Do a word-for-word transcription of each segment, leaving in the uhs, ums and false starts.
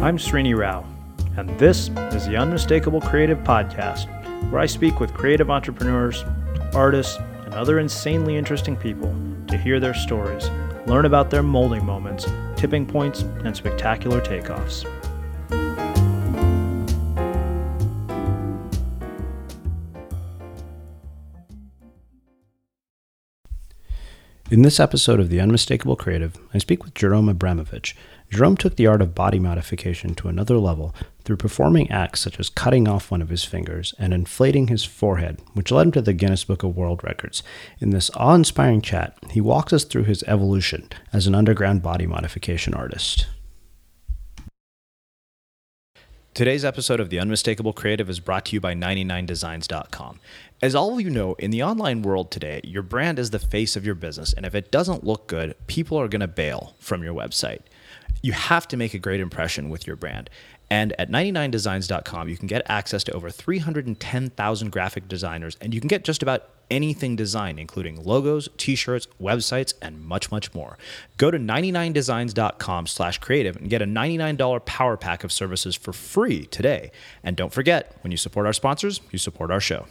I'm Srini Rao, and this is the Unmistakable Creative Podcast, where I speak with creative entrepreneurs, artists, and other insanely interesting people to hear their stories, learn about their molding moments, tipping points, and spectacular takeoffs. In this episode of The Unmistakable Creative, I speak with Jerome Abramovich. Jerome took the art of body modification to another level through performing acts such as cutting off one of his fingers and inflating his forehead, which led him to the Guinness Book of World Records. In this awe-inspiring chat, he walks us through his evolution as an underground body modification artist. Today's episode of The Unmistakable Creative is brought to you by ninety-nine designs dot com. As all of you know, in the online world today, your brand is the face of your business, and if it doesn't look good, people are going to bail from your website. You have to make a great impression with your brand. And at ninety-nine designs dot com, you can get access to over three hundred ten thousand graphic designers, and you can get just about anything designed, including logos, t-shirts, websites, and much, much more. Go to ninety-nine designs dot com slash creative and get a ninety-nine dollars power pack of services for free today. And don't forget, when you support our sponsors, you support our show.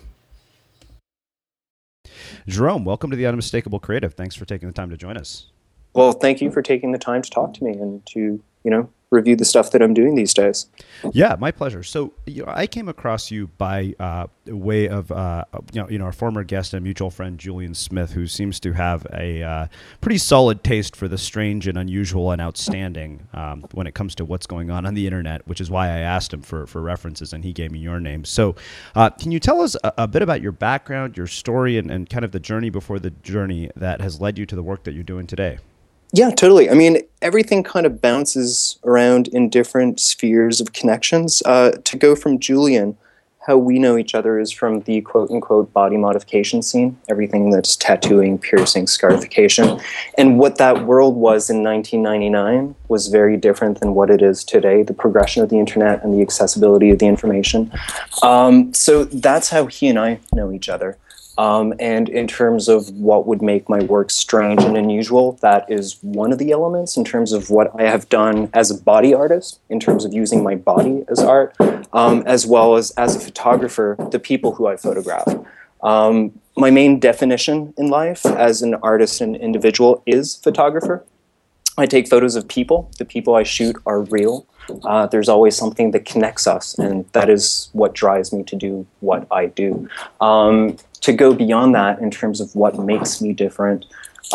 Jerome, welcome to the Unmistakable Creative. Thanks for taking the time to join us. Well, thank you for taking the time to talk to me and to, you know, review the stuff that I'm doing these days. Yeah, my pleasure. So, you know, I came across you by uh, way of, uh, you know, you know, our former guest and mutual friend, Julian Smith, who seems to have a uh, pretty solid taste for the strange and unusual and outstanding um, when it comes to what's going on on the internet, which is why I asked him for, for references, and he gave me your name. So uh, can you tell us a, a bit about your background, your story, and, and kind of the journey before the journey that has led you to the work that you're doing today? Yeah, totally. I mean, everything kind of bounces around in different spheres of connections. Uh, to go from Julian, how we know each other is from the quote-unquote body modification scene, everything that's tattooing, piercing, scarification. And what that world was in nineteen ninety-nine was very different than what it is today, the progression of the internet and the accessibility of the information. Um, so that's how he and I know each other. Um, and in terms of what would make my work strange and unusual, that is one of the elements in terms of what I have done as a body artist, in terms of using my body as art, um, as well as as a photographer, the people who I photograph. Um, my main definition in life as an artist and individual is photographer. I take photos of people. The people I shoot are real. Uh, there's always something that connects us, and that is what drives me to do what I do. Um, to go beyond that in terms of what makes me different,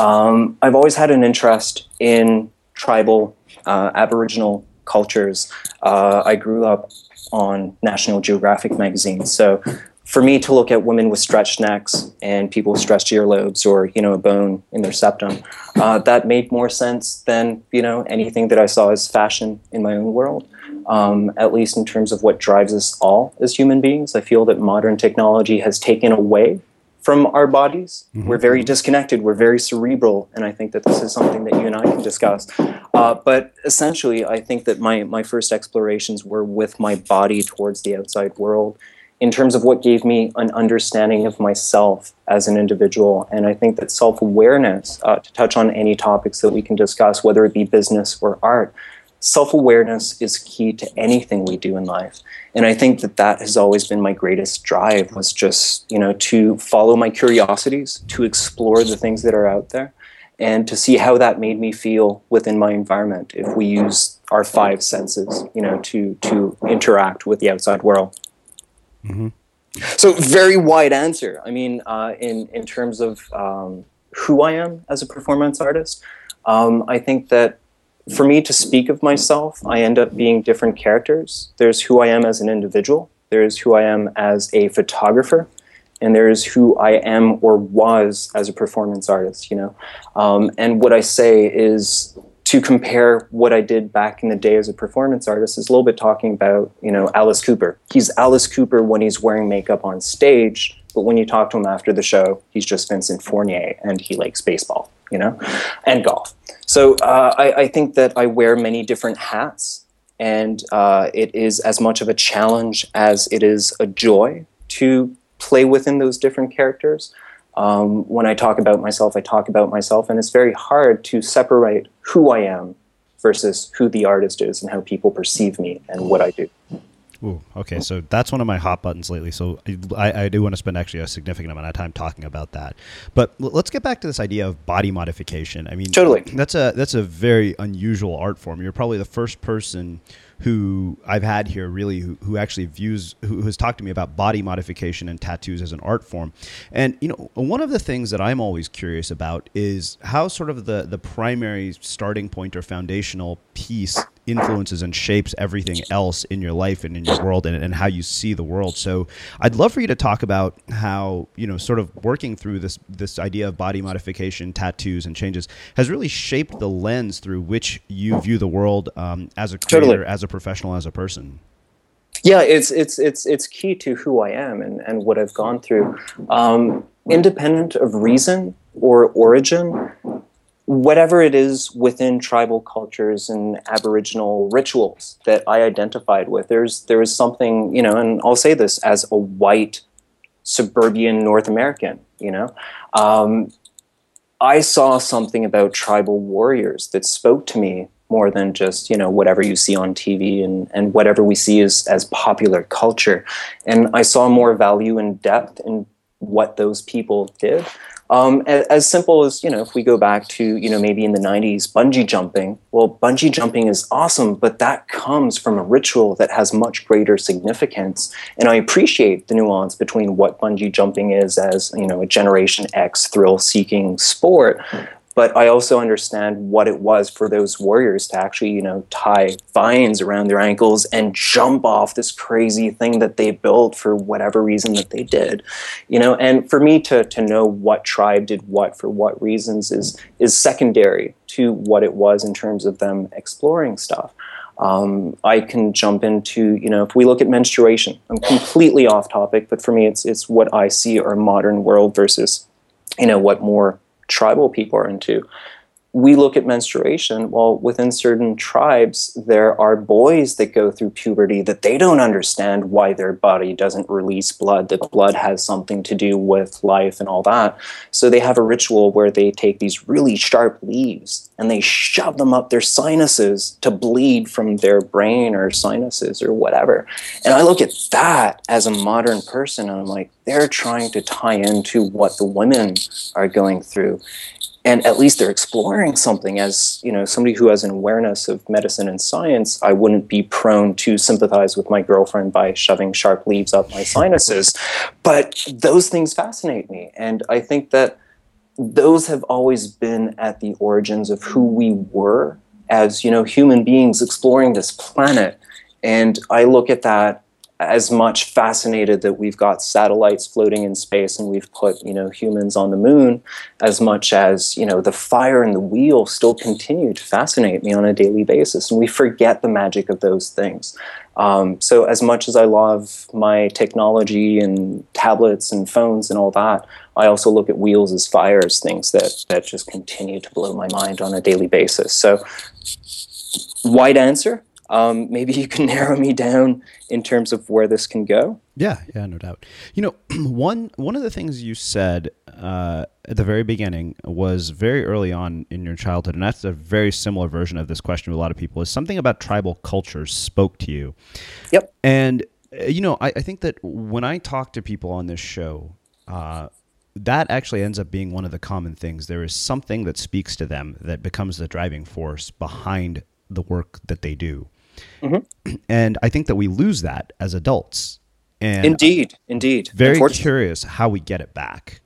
um, I've always had an interest in tribal, uh, Aboriginal cultures. Uh, I grew up on National Geographic magazine, so for me to look at women with stretched necks and people with stretched earlobes, or, you know, a bone in their septum, uh, that made more sense than, you know, anything that I saw as fashion in my own world. Um, at least in terms of what drives us all as human beings. I feel that modern technology has taken away from our bodies. Mm-hmm. We're very disconnected. We're very cerebral, and I think that this is something that you and I can discuss. Uh, but essentially, I think that my, my first explorations were with my body towards the outside world, in terms of what gave me an understanding of myself as an individual. And I think that self-awareness, uh, to touch on any topics that we can discuss, whether it be business or art, self-awareness is key to anything we do in life. And I think that that has always been my greatest drive, was just, you know, to follow my curiosities, to explore the things that are out there, and to see how that made me feel within my environment if we use our five senses, you know, to, to interact with the outside world. Mm-hmm. So very wide answer. I mean, uh, in, in terms of um, who I am as a performance artist, um, I think that for me to speak of myself, I end up being different characters. There's who I am as an individual, there's who I am as a photographer, and there's who I am or was as a performance artist, you know. Um, and what I say is, to compare what I did back in the day as a performance artist is a little bit talking about, you know, Alice Cooper. He's Alice Cooper when he's wearing makeup on stage, but when you talk to him after the show, he's just Vincent Fournier, and he likes baseball, you know, and golf. So uh, I, I think that I wear many different hats, and uh, it is as much of a challenge as it is a joy to play within those different characters. Um, when I talk about myself, I talk about myself, and it's very hard to separate who I am versus who the artist is and how people perceive me and what I do. Ooh, okay, so that's one of my hot buttons lately. So I, I do want to spend actually a significant amount of time talking about that. But l- let's get back to this idea of body modification. I mean, totally. That's a that's a very unusual art form. You're probably the first person who I've had here really who, who actually views, who has talked to me about body modification and tattoos as an art form. And, you know, one of the things that I'm always curious about is how sort of the, the primary starting point or foundational piece influences and shapes everything else in your life and in your world and, and how you see the world. So I'd love for you to talk about how, you know, sort of working through this, this idea of body modification, tattoos and changes has really shaped the lens through which you view the world um, as a creator, totally. As a professional, as a person. Yeah, it's it's it's it's key to who I am and, and what I've gone through. Um, independent of reason or origin, whatever it is within tribal cultures and Aboriginal rituals that I identified with, there's there is something, you know, and I'll say this as a white suburban North American, you know, um, I saw something about tribal warriors that spoke to me more than just, you know, whatever you see on T V and, and whatever we see as, as popular culture. And I saw more value and depth in what those people did. Um, as, as simple as, you know, if we go back to, you know, maybe in the nineties, bungee jumping. Well, bungee jumping is awesome, but that comes from a ritual that has much greater significance. And I appreciate the nuance between what bungee jumping is as, you know, a Generation X thrill-seeking sport. But I also understand what it was for those warriors to actually, you know, tie vines around their ankles and jump off this crazy thing that they built for whatever reason that they did, you know. And for me to to know what tribe did what for what reasons is is secondary to what it was in terms of them exploring stuff. Um, I can jump into, you know, if we look at menstruation, I'm completely off topic, but for me, it's it's what I see our modern world versus, you know, what more tribal people are into. We look at menstruation, well, within certain tribes, there are boys that go through puberty that they don't understand why their body doesn't release blood, that blood has something to do with life and all that. So they have a ritual where they take these really sharp leaves and they shove them up their sinuses to bleed from their brain or sinuses or whatever. And I look at that as a modern person and I'm like, they're trying to tie into what the women are going through. And at least they're exploring something. As, you know, somebody who has an awareness of medicine and science, I wouldn't be prone to sympathize with my girlfriend by shoving sharp leaves up my sinuses. But those things fascinate me. And I think that those have always been at the origins of who we were as, you know, human beings exploring this planet. And I look at that as much fascinated that we've got satellites floating in space and we've put, you know, humans on the moon, as much as, you know, the fire and the wheel still continue to fascinate me on a daily basis. And we forget the magic of those things. Um, so as much as I love my technology and tablets and phones and all that, I also look at wheels as fire, as things that, that just continue to blow my mind on a daily basis. So wide answer. Um, maybe you can narrow me down in terms of where this can go. Yeah, yeah, no doubt. You know, one one of the things you said uh, at the very beginning was very early on in your childhood, and that's a very similar version of this question to a lot of people, is something about tribal cultures spoke to you. Yep. And, uh, you know, I, I think that when I talk to people on this show, uh, that actually ends up being one of the common things. There is something that speaks to them that becomes the driving force behind the work that they do. Mm-hmm. And I think that we lose that as adults. And indeed, indeed. Very curious how we get it back.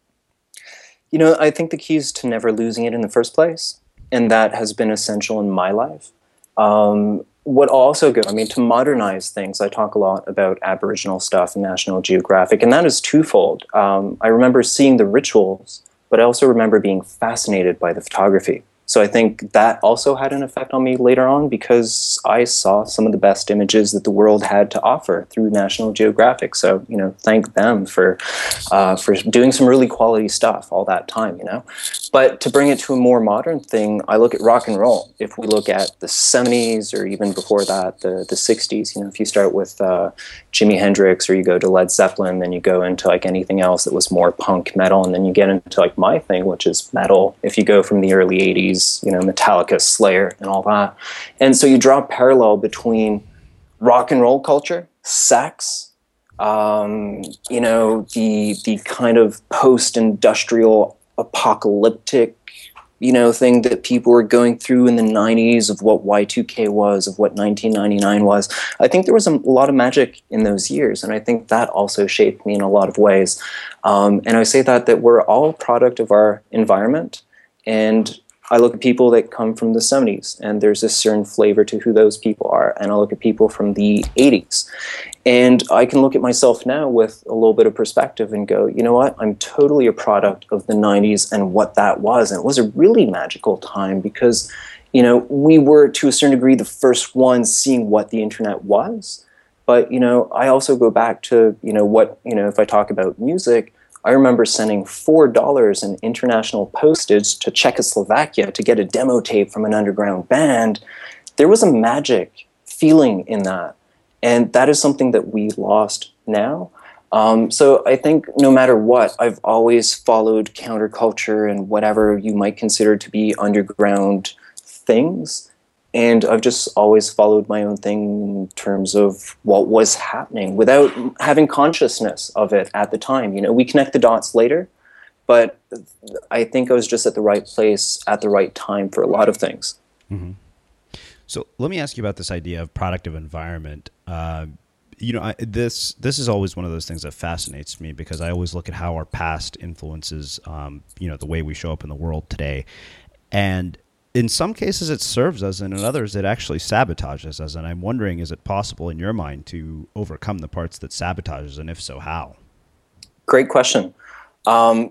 You know, I think the key is to never losing it in the first place. And that has been essential in my life. Um, what also go, I mean, to modernize things, I talk a lot about Aboriginal stuff in National Geographic, and that is twofold. Um, I remember seeing the rituals, but I also remember being fascinated by the photography. So I think that also had an effect on me later on because I saw some of the best images that the world had to offer through National Geographic. So, you know, thank them for uh, for doing some really quality stuff all that time, you know. But to bring it to a more modern thing, I look at rock and roll. If we look at the seventies or even before that, the, the sixties, you know, if you start with uh, Jimi Hendrix or you go to Led Zeppelin, then you go into like anything else that was more punk metal, and then you get into like my thing, which is metal. If you go from the early eighties seventies, you know, Metallica, Slayer, and all that. And so you draw a parallel between rock and roll culture, sex, um, you know, the the kind of post-industrial apocalyptic, you know, thing that people were going through in the nineties of what Y two K was, of what nineteen ninety-nine was. I think there was a lot of magic in those years, and I think that also shaped me in a lot of ways. Um, and I say that that we're all a product of our environment, and I look at people that come from the seventies, and there's a certain flavor to who those people are, and I look at people from the eighties. And I can look at myself now with a little bit of perspective and go, you know what, I'm totally a product of the nineties and what that was. And it was a really magical time because, you know, we were to a certain degree the first ones seeing what the internet was. But, you know, I also go back to, you know, what, you know, if I talk about music, I remember sending four dollars in international postage to Czechoslovakia to get a demo tape from an underground band. There was a magic feeling in that. And that is something that we lost now. Um, so I think no matter what, I've always followed counterculture and whatever you might consider to be underground things. And I've just always followed my own thing in terms of what was happening without having consciousness of it at the time. You know, we connect the dots later, but I think I was just at the right place at the right time for a lot of things. Mm-hmm. So let me ask you about this idea of product of environment. Uh, you know, I, this this is always one of those things that fascinates me because I always look at how our past influences, um, you know, the way we show up in the world today. And in some cases it serves us, and in others it actually sabotages us. And I'm wondering, is it possible in your mind to overcome the parts that sabotage us, and if so, how? Great question. Um,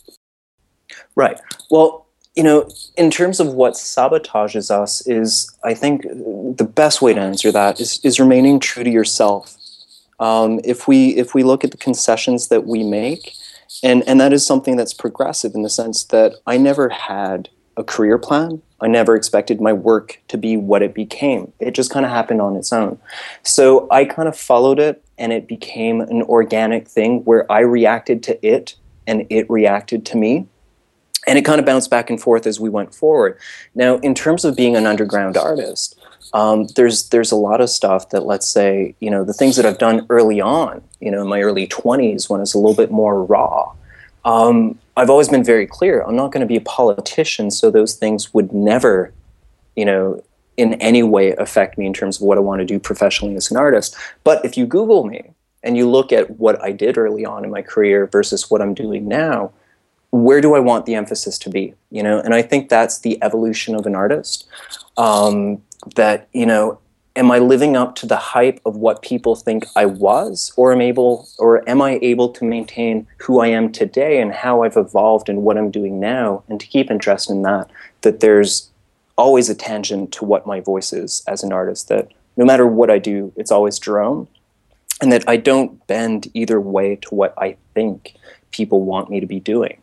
right. Well, you know, in terms of what sabotages us is, I think the best way to answer that is, is remaining true to yourself. Um, if we if we look at the concessions that we make, and, and that is something that's progressive in the sense that I never had a career plan. I never expected my work to be what it became. It just kind of happened on its own. So I kind of followed it, and it became an organic thing where I reacted to it, and it reacted to me. And it kind of bounced back and forth as we went forward. Now, in terms of being an underground artist, um, there's there's a lot of stuff that, let's say, you know, the things that I've done early on, you know, in my early twenties when it's a little bit more raw, um, I've always been very clear. I'm not going to be a politician, so those things would never, you know, in any way affect me in terms of what I want to do professionally as an artist. But if you Google me and you look at what I did early on in my career versus what I'm doing now, where do I want the emphasis to be? You know, and I think that's the evolution of an artist. Um, that, you know, am I living up to the hype of what people think I was, or am able, or am I able to maintain who I am today and how I've evolved and what I'm doing now, and to keep interest in that? That there's always a tangent to what my voice is as an artist. That no matter what I do, it's always Jerome, and that I don't bend either way to what I think people want me to be doing.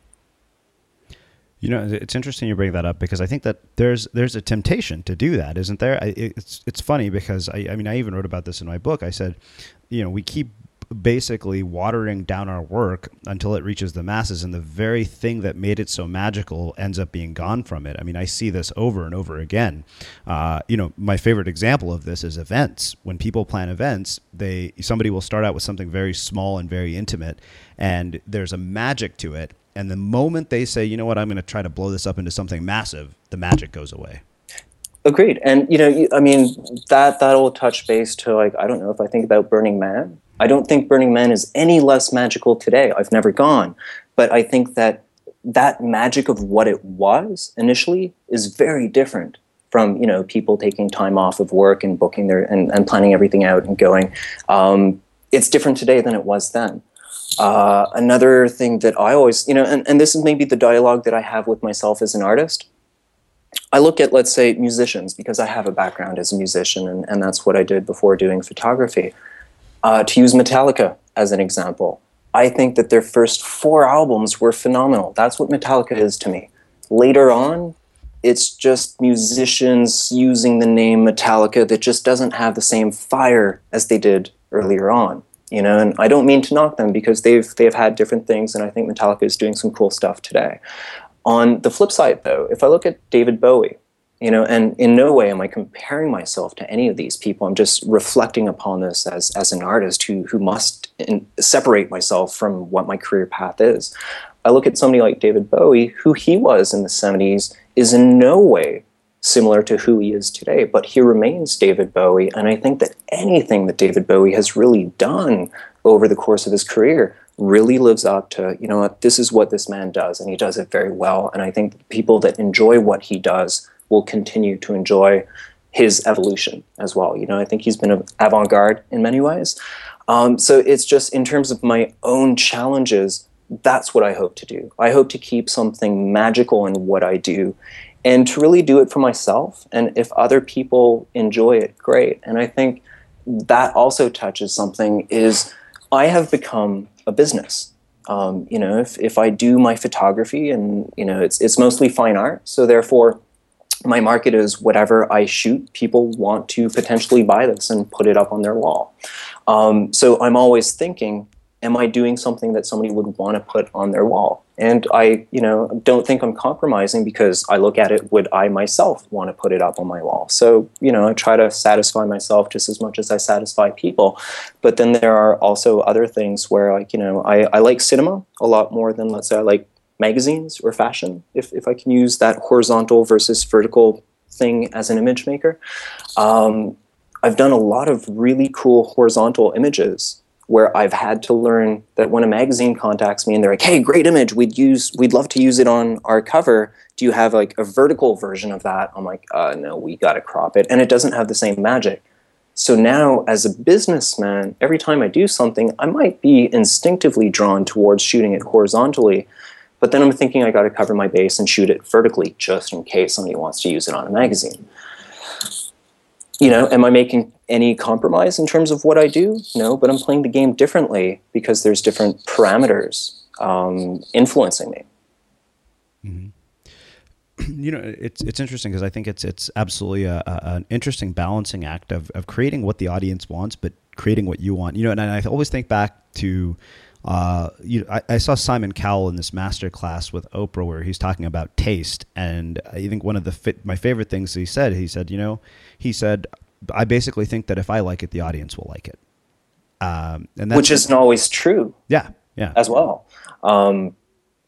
You know, it's interesting you bring that up because I think that there's there's a temptation to do that, isn't there? I, it's it's funny because I, I mean I even wrote about this in my book. I said, you know, we keep basically watering down our work until it reaches the masses, and the very thing that made it so magical ends up being gone from it. I mean, I see this over and over again. Uh, you know, my favorite example of this is events. When people plan events, they somebody will start out with something very small and very intimate, and there's a magic to it. And the moment they say, you know what, I'm going to try to blow this up into something massive, the magic goes away. Agreed. And, you know, I mean, that, that'll touch base to, like, I don't know, if I think about Burning Man, I don't think Burning Man is any less magical today. I've never gone. But I think that that magic of what it was initially is very different from, you know, people taking time off of work and booking their, and, and planning everything out and going. Um, it's different today than it was then. Uh, another thing that I always, you know, and, and this is maybe the dialogue that I have with myself as an artist. I look at, let's say, musicians, because I have a background as a musician, and, and that's what I did before doing photography. Uh, to use Metallica as an example, I think that their first four albums were phenomenal. That's what Metallica is to me. Later on, it's just musicians using the name Metallica that just doesn't have the same fire as they did earlier on. You know, and I don't mean to knock them because they've they've had different things, and I think Metallica is doing some cool stuff today. On the flip side, though, if I look at David Bowie, you know, and in no way am I comparing myself to any of these people. I'm just reflecting upon this as as an artist who who must in, separate myself from what my career path is. I look at somebody like David Bowie, who he was in the seventies, is in no way similar to who he is today, but he remains David Bowie. And I think that anything that David Bowie has really done over the course of his career really lives up to, you know what, this is what this man does, and he does it very well. And I think people that enjoy what he does will continue to enjoy his evolution as well. You know, I think he's been avant-garde in many ways. Um, so it's just in terms of my own challenges, that's what I hope to do. I hope to keep something magical in what I do and to really do it for myself. And if other people enjoy it, great. And I think that also touches something is I have become a business. Um, you know, if, if I do my photography and, you know, it's it's mostly fine art, so therefore my market is whatever I shoot, people want to potentially buy this and put it up on their wall. Um, so I'm always thinking, am I doing something that somebody would want to put on their wall? And I, you know, don't think I'm compromising because I look at it, would I myself want to put it up on my wall? So, you know, I try to satisfy myself just as much as I satisfy people. But then there are also other things where, like, you know, I, I like cinema a lot more than, let's say, I like magazines or fashion, if, if I can use that horizontal versus vertical thing as an image maker. Um, I've done a lot of really cool horizontal images where I've had to learn that when a magazine contacts me and they're like, hey, great image, we'd use, we'd love to use it on our cover. Do you have like a vertical version of that? I'm like, uh, no, we got to crop it. And it doesn't have the same magic. So now as a businessman, every time I do something, I might be instinctively drawn towards shooting it horizontally. But then I'm thinking I got to cover my base and shoot it vertically just in case somebody wants to use it on a magazine. You know, am I making any compromise in terms of what I do? No, but I'm playing the game differently because there's different parameters um, influencing me. Mm-hmm. You know, it's it's interesting because I think it's it's absolutely a, a, an interesting balancing act of of creating what the audience wants, but creating what you want. You know, and I always think back to. Uh, you, I, I saw Simon Cowell in this master class with Oprah where he's talking about taste. And I think one of the fit, my favorite things he said, he said, you know, he said, I basically think that if I like it, the audience will like it. Um, and that's, Which isn't always true. Yeah. Yeah. As well. Um,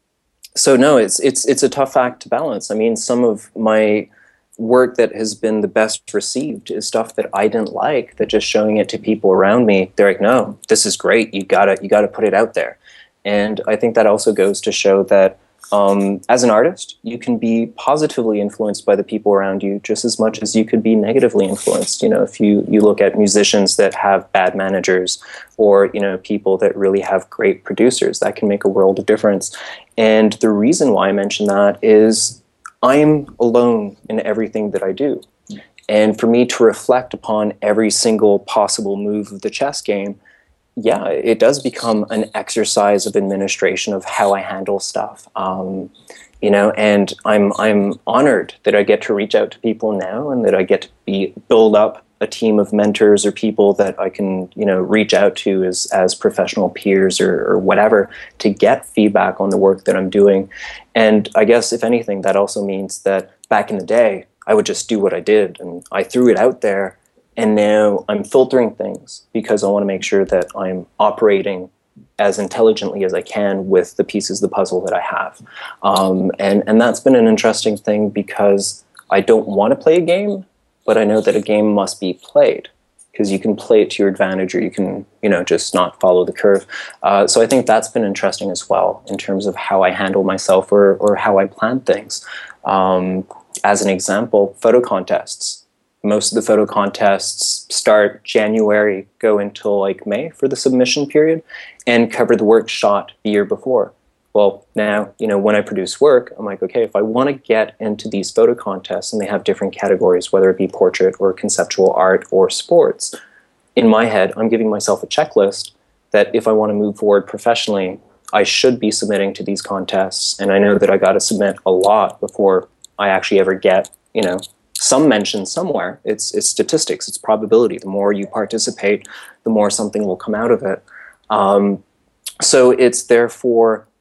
so no, it's, it's, it's a tough act to balance. I mean, some of my work that has been the best received is stuff that I didn't like, that just showing it to people around me, they're like, no, this is great. You gotta, you gotta put it out there. And I think that also goes to show that um, as an artist, you can be positively influenced by the people around you just as much as you could be negatively influenced. You know, if you, you look at musicians that have bad managers or, you know, people that really have great producers, that can make a world of difference. And the reason why I mention that is I'm alone in everything that I do. And for me to reflect upon every single possible move of the chess game, yeah, it does become an exercise of administration of how I handle stuff. Um, you know, and I'm I'm honored that I get to reach out to people now and that I get to be build up a team of mentors or people that I can, you know, reach out to as, as professional peers or, or whatever to get feedback on the work that I'm doing. And I guess, if anything, that also means that back in the day, I would just do what I did and I threw it out there. And now I'm filtering things because I want to make sure that I'm operating as intelligently as I can with the pieces of the puzzle that I have. Um, and, and that's been an interesting thing because I don't want to play a game, but I know that a game must be played because you can play it to your advantage or you can, you know, just not follow the curve. Uh, so I think that's been interesting as well in terms of how I handle myself or, or how I plan things. Um, as an example, photo contests. Most of the photo contests start January, go until like May for the submission period, and cover the work shot the year before. Well, now, you know, when I produce work, I'm like, okay, if I want to get into these photo contests and they have different categories, whether it be portrait or conceptual art or sports, in my head, I'm giving myself a checklist that if I want to move forward professionally, I should be submitting to these contests. And I know that I got to submit a lot before I actually ever get, you know, some mention somewhere. It's, it's statistics, it's probability. The more you participate, the more something will come out of it. Um, so it's therefore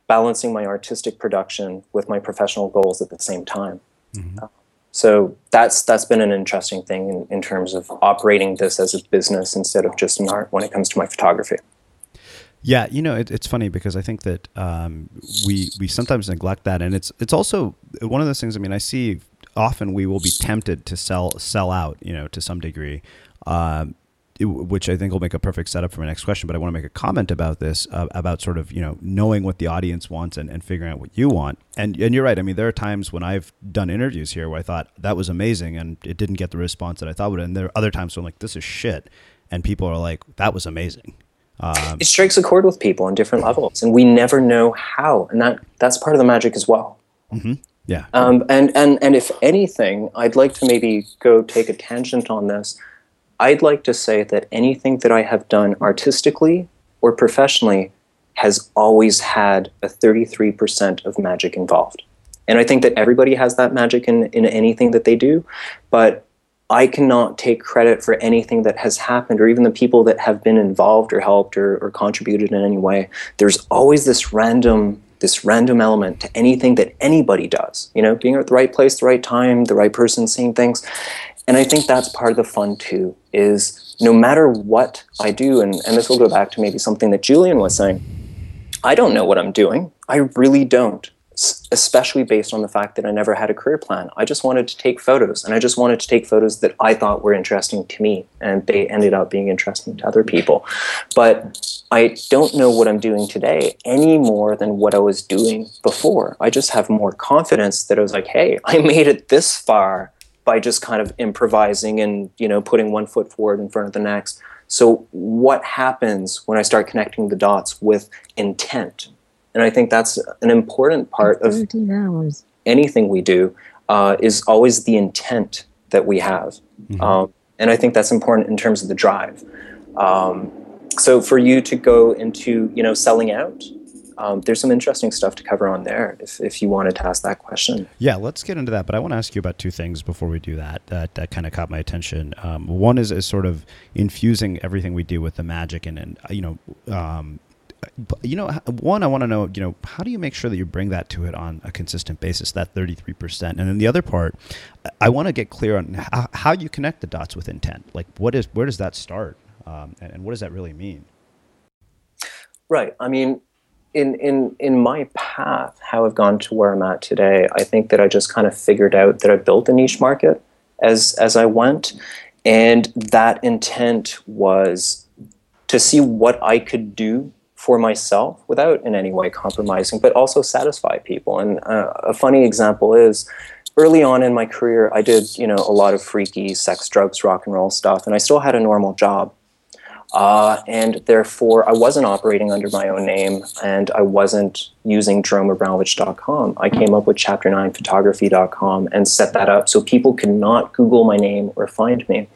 balancing my artistic production with my professional goals at the same time. Mm-hmm. Uh, so that's that's been an interesting thing in, in terms of operating this as a business instead of just an art when it comes to my photography. Yeah, you know, it, it's funny because I think that um, we we sometimes neglect that, and it's it's also one of those things. I mean, I see often we will be tempted to sell sell out, you know, to some degree, um, it, which I think will make a perfect setup for my next question. But I want to make a comment about this, uh, about sort of, you know, knowing what the audience wants and, and figuring out what you want. And and you're right. I mean, there are times when I've done interviews here where I thought that was amazing and it didn't get the response that I thought would, and there are other times when I'm like, this is shit, and people are like, that was amazing. Um, it strikes a chord with people on different levels, and we never know how, and that that's part of the magic as well. Mm-hmm. Yeah. Um, and and and if anything, I'd like to maybe go take a tangent on this. I'd like to say that anything that I have done artistically or professionally has always had a thirty-three percent of magic involved, and I think that everybody has that magic in in anything that they do, but I cannot take credit for anything that has happened, or even the people that have been involved or helped or, or contributed in any way. There's always this random, this random element to anything that anybody does. You know, being at the right place, the right time, the right person, saying things. And I think that's part of the fun too, is no matter what I do, and, and this will go back to maybe something that Julian was saying, I don't know what I'm doing. I really don't. Especially based on the fact that I never had a career plan. I just wanted to take photos, and I just wanted to take photos that I thought were interesting to me, and they ended up being interesting to other people. But I don't know what I'm doing today any more than what I was doing before. I just have more confidence that I was like, hey, I made it this far by just kind of improvising and, you know, putting one foot forward in front of the next. So what happens when I start connecting the dots with intent? And I think that's an important part of hours. anything we do, uh, is always the intent that we have. Mm-hmm. Um, and I think that's important in terms of the drive. Um, so for you to go into, you know, selling out, um, there's some interesting stuff to cover on there if, if you wanted to ask that question. Yeah, let's get into that. But I want to ask you about two things before we do that, that, that kind of caught my attention. Um, one is, is sort of infusing everything we do with the magic and, and you know, um, you know, one, I want to know, you know, how do you make sure that you bring that to it on a consistent basis, that thirty-three percent? And then the other part, I want to get clear on how, how you connect the dots with intent. Like, what is, where does that start? Um, and, and what does that really mean? Right. I mean, in, in, in my path, how I've gone to where I'm at today, I think that I just kind of figured out that I built a niche market as, as I went. And that intent was to see what I could do for myself without in any way compromising, but also satisfy people. And uh, a funny example is early on in my career, I did, you know, a lot of freaky sex, drugs, rock and roll stuff, and I still had a normal job. Uh, and therefore, I wasn't operating under my own name, and I wasn't using Jerome Abramovich dot com. I came up with chapter nine photography dot com and set that up so people could not Google my name or find me.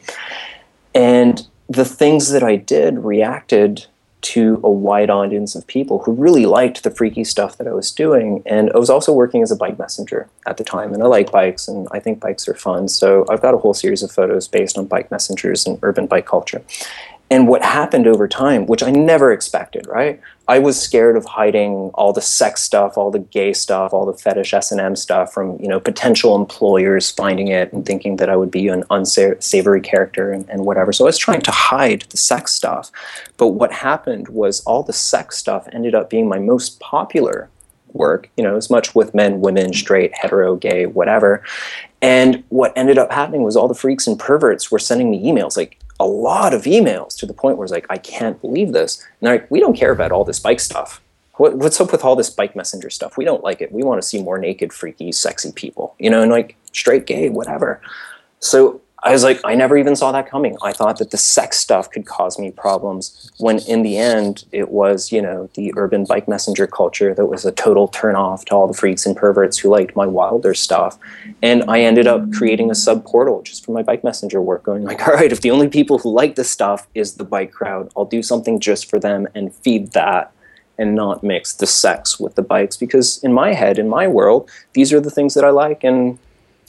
And the things that I did reacted to a wide audience of people who really liked the freaky stuff that I was doing. And I was also working as a bike messenger at the time, and I like bikes, and I think bikes are fun. So I've got a whole series of photos based on bike messengers and urban bike culture. And what happened over time, which I never expected, right? I was scared of hiding all the sex stuff, all the gay stuff, all the fetish S and M stuff from, you know, potential employers finding it and thinking that I would be an unsavory character and, and whatever. So I was trying to hide the sex stuff. But what happened was all the sex stuff ended up being my most popular work, you know, as much with men, women, straight, hetero, gay, whatever. And what ended up happening was all the freaks and perverts were sending me emails, like, a lot of emails, to the point where it's like, I can't believe this. And they're like, we don't care about all this bike stuff. What, what's up with all this bike messenger stuff? We don't like it. We want to see more naked, freaky, sexy people, you know, and like straight, gay, whatever. So I was like, I never even saw that coming. I thought that the sex stuff could cause me problems, when in the end it was, you know, the urban bike messenger culture that was a total turnoff to all the freaks and perverts who liked my wilder stuff. And I ended up creating a sub portal just for my bike messenger work, going like, all right, if the only people who like this stuff is the bike crowd, I'll do something just for them and feed that, and not mix the sex with the bikes. Because in my head, in my world, these are the things that I like, and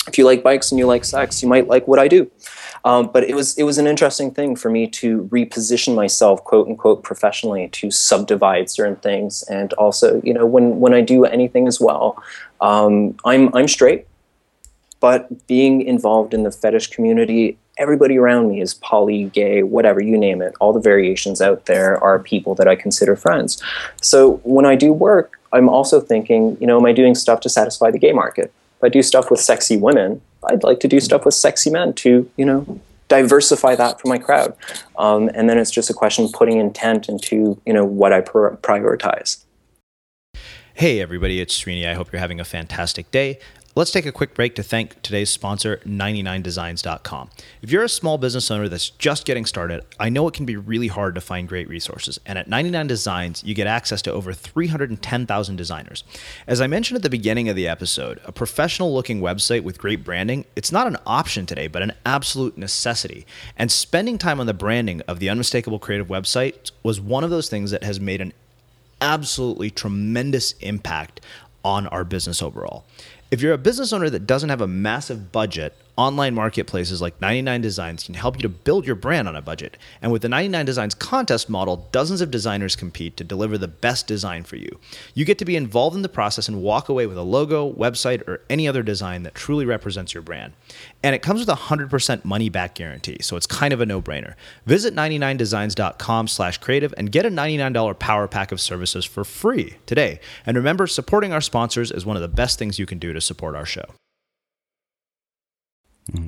If you like bikes and you like sex, you might like what I do. Um, but it was it was an interesting thing for me to reposition myself, quote unquote, professionally, to subdivide certain things, and also, you know, when when I do anything as well, um, I'm I'm straight, but being involved in the fetish community, everybody around me is poly, gay, whatever, you name it. All the variations out there are people that I consider friends. So when I do work, I'm also thinking, you know, am I doing stuff to satisfy the gay market? If I do stuff with sexy women, I'd like to do stuff with sexy men to, you know, diversify that for my crowd. Um, and then it's just a question of putting intent into, you know, what I pr- prioritize. Hey everybody, it's Srini. I hope you're having a fantastic day. Let's take a quick break to thank today's sponsor, ninety-nine designs dot com. If you're a small business owner that's just getting started, I know it can be really hard to find great resources. And at ninety-nine Designs, you get access to over three hundred ten thousand designers. As I mentioned at the beginning of the episode, a professional looking website with great branding, it's not an option today, but an absolute necessity. And spending time on the branding of the Unmistakable Creative website was one of those things that has made an absolutely tremendous impact on our business overall. If you're a business owner that doesn't have a massive budget, online marketplaces like ninety-nine Designs can help you to build your brand on a budget. And with the ninety-nine Designs contest model, dozens of designers compete to deliver the best design for you. You get to be involved in the process and walk away with a logo, website, or any other design that truly represents your brand. And it comes with a one hundred percent money-back guarantee, so it's kind of a no-brainer. Visit ninety-nine designs dot com slash creative and get a ninety-nine dollars power pack of services for free today. And remember, supporting our sponsors is one of the best things you can do to support our show. Mm-hmm.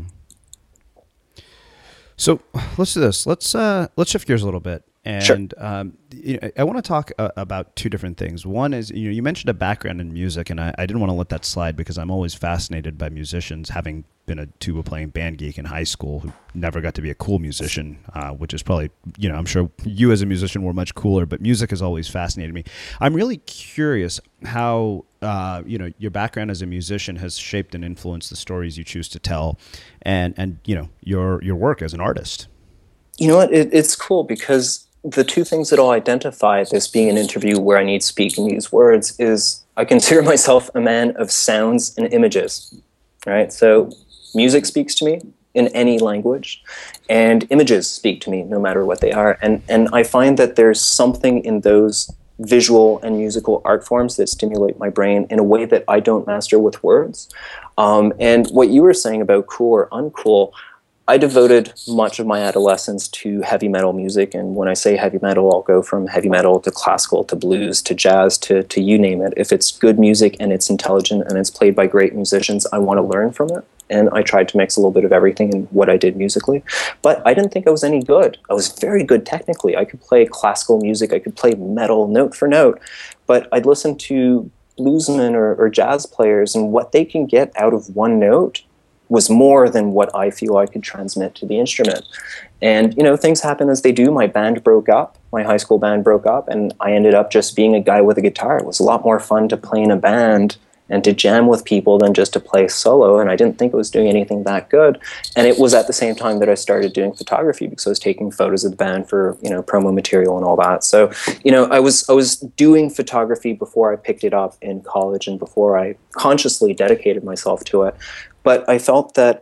So let's do this. Let's uh, let's shift gears a little bit, and Sure. um, you know, I want to talk uh, about two different things. One is, you know, you mentioned a background in music, and I, I didn't want to let that slide because I'm always fascinated by musicians, having been a tuba playing band geek in high school who never got to be a cool musician, uh, which is probably, you know, I'm sure you as a musician were much cooler, but music has always fascinated me. I'm really curious how, uh, you know, your background as a musician has shaped and influenced the stories you choose to tell, and, and you know, your your work as an artist. You know what? It, it's cool because the two things that I'll identify this being an interview where I need to speak and use words is I consider myself a man of sounds and images, right? So music speaks to me in any language, and images speak to me no matter what they are. And and I find that there's something in those visual and musical art forms that stimulate my brain in a way that I don't master with words. Um, and what you were saying about cool or uncool, I devoted much of my adolescence to heavy metal music, and when I say heavy metal, I'll go from heavy metal to classical to blues to jazz to, to you name it. If it's good music and it's intelligent and it's played by great musicians, I want to learn from it. And I tried to mix a little bit of everything in what I did musically. But I didn't think I was any good. I was very good technically. I could play classical music. I could play metal note for note. But I'd listen to bluesmen or, or jazz players, and what they can get out of one note was more than what I feel I could transmit to the instrument. And, you know, things happen as they do. My band broke up. My high school band broke up, and I ended up just being a guy with a guitar. It was a lot more fun to play in a band and to jam with people than just to play solo, and I didn't think it was doing anything that good. And it was at the same time that I started doing photography because I was taking photos of the band for, you know, promo material and all that. So, you know, I was I was doing photography before I picked it up in college and before I consciously dedicated myself to it. But I felt that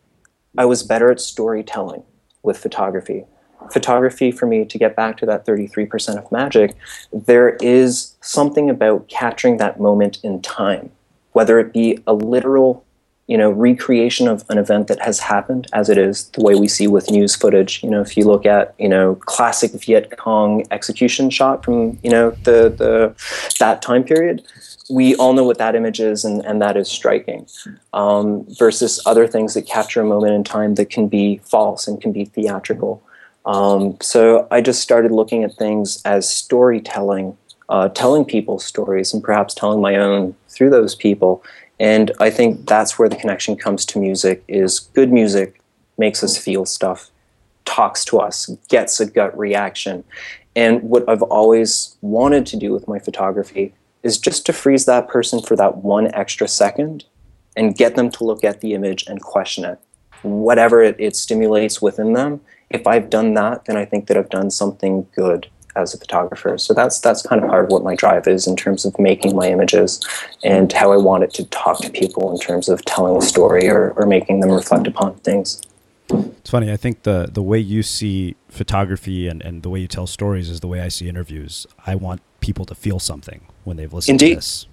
I was better at storytelling with photography. Photography, for me, to get back to that thirty-three percent of magic, there is something about capturing that moment in time, whether it be a literal, you know, recreation of an event that has happened, as it is the way we see with news footage. You know, if you look at, you know, classic Viet Cong execution shot from, you know, the the that time period, we all know what that image is, and, and that is striking, um, versus other things that capture a moment in time that can be false and can be theatrical. Um, so I just started looking at things as storytelling, uh, telling people stories, and perhaps telling my own through those people. And I think that's where the connection comes to music, is good music makes us feel stuff, talks to us, gets a gut reaction. And what I've always wanted to do with my photography is just to freeze that person for that one extra second and get them to look at the image and question it. Whatever it, it stimulates within them, if I've done that, then I think that I've done something good. as a photographer. So that's that's kind of part of what my drive is in terms of making my images and how I want it to talk to people in terms of telling a story or, or making them reflect upon things. It's funny. I think the, the way you see photography and, and the way you tell stories is the way I see interviews. I want people to feel something when they've listened Indeed. to this.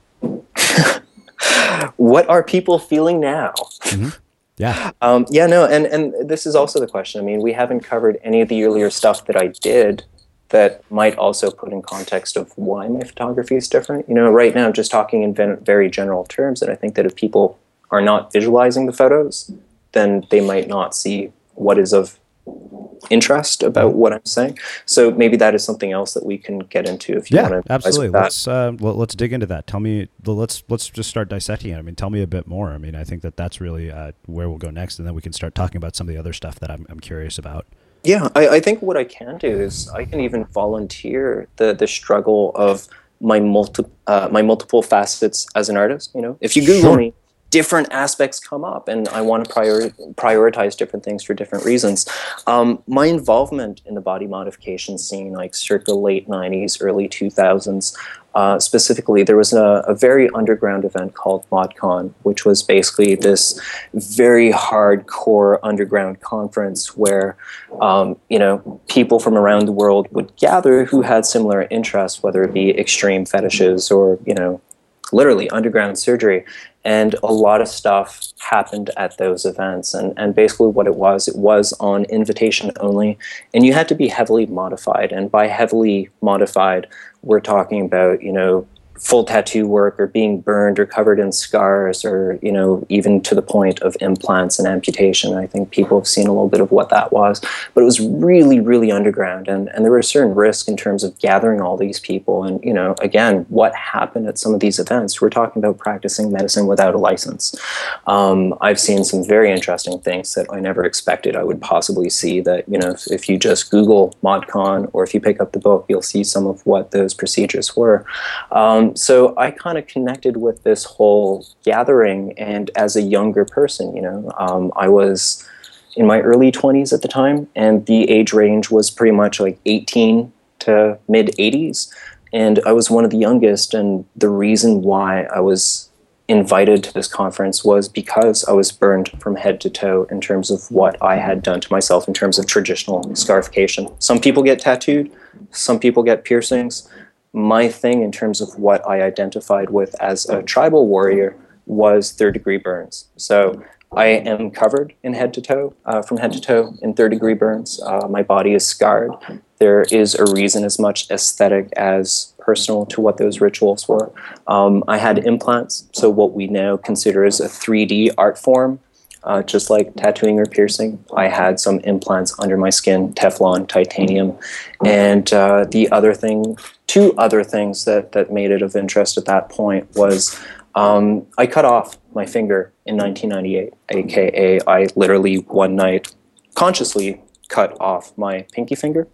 What are people feeling now? Mm-hmm. Yeah. Um, yeah, no, and, and this is also the question. I mean, we haven't covered any of the earlier stuff that I did that might also put in context of why my photography is different. You know, right now I'm just talking in very general terms, and I think that if people are not visualizing the photos, then they might not see what is of interest about what I'm saying. So maybe that is something else that we can get into if you yeah, want to. Absolutely. Let's uh, well, let's dig into that. Tell me. Let's let's just start dissecting it. I mean, tell me a bit more. I mean, I think that that's really uh, where we'll go next, and then we can start talking about some of the other stuff that I'm I'm curious about. Yeah, I, I think what I can do is I can even volunteer the the struggle of my multi uh, my multiple facets as an artist. You know, if you Google Sure. me, different aspects come up, and I want to prior prioritize different things for different reasons. Um, my involvement in the body modification scene, like circa late nineties, early two thousands, uh, specifically, there was a, a very underground event called ModCon, which was basically this very hardcore underground conference where, um, you know, people from around the world would gather who had similar interests, whether it be extreme fetishes or, you know, literally underground surgery. And a lot of stuff happened at those events. And, and basically what it was, it was on invitation only. And you had to be heavily modified. And by heavily modified, we're talking about, you know, full tattoo work or being burned or covered in scars or, you know, even to the point of implants and amputation. I think people have seen a little bit of what that was. But it was really, really underground. And, and there were certain risks in terms of gathering all these people. And, you know, again, what happened at some of these events? We're talking about practicing medicine without a license. Um, I've seen some very interesting things that I never expected I would possibly see that, you know, if, if you just Google ModCon or if you pick up the book, you'll see some of what those procedures were. Um, So I kind of connected with this whole gathering, and as a younger person, you know, um, I was in my early twenties at the time, and the age range was pretty much like eighteen to mid eighties, and I was one of the youngest, and the reason why I was invited to this conference was because I was burned from head to toe in terms of what I had done to myself in terms of traditional scarification. Some people get tattooed, some people get piercings. My thing in terms of what I identified with as a tribal warrior was third degree burns. So I am covered in head to toe, uh, from head to toe in third degree burns. Uh, my body is scarred. There is a reason as much aesthetic as personal to what those rituals were. Um, I had implants, so what we now consider as a three D art form. Uh, just like tattooing or piercing, I had some implants under my skin, Teflon, titanium. And uh, the other thing, two other things that, that made it of interest at that point was um, I cut off my finger in nineteen ninety-eight, a k a I literally one night consciously cut off my pinky finger.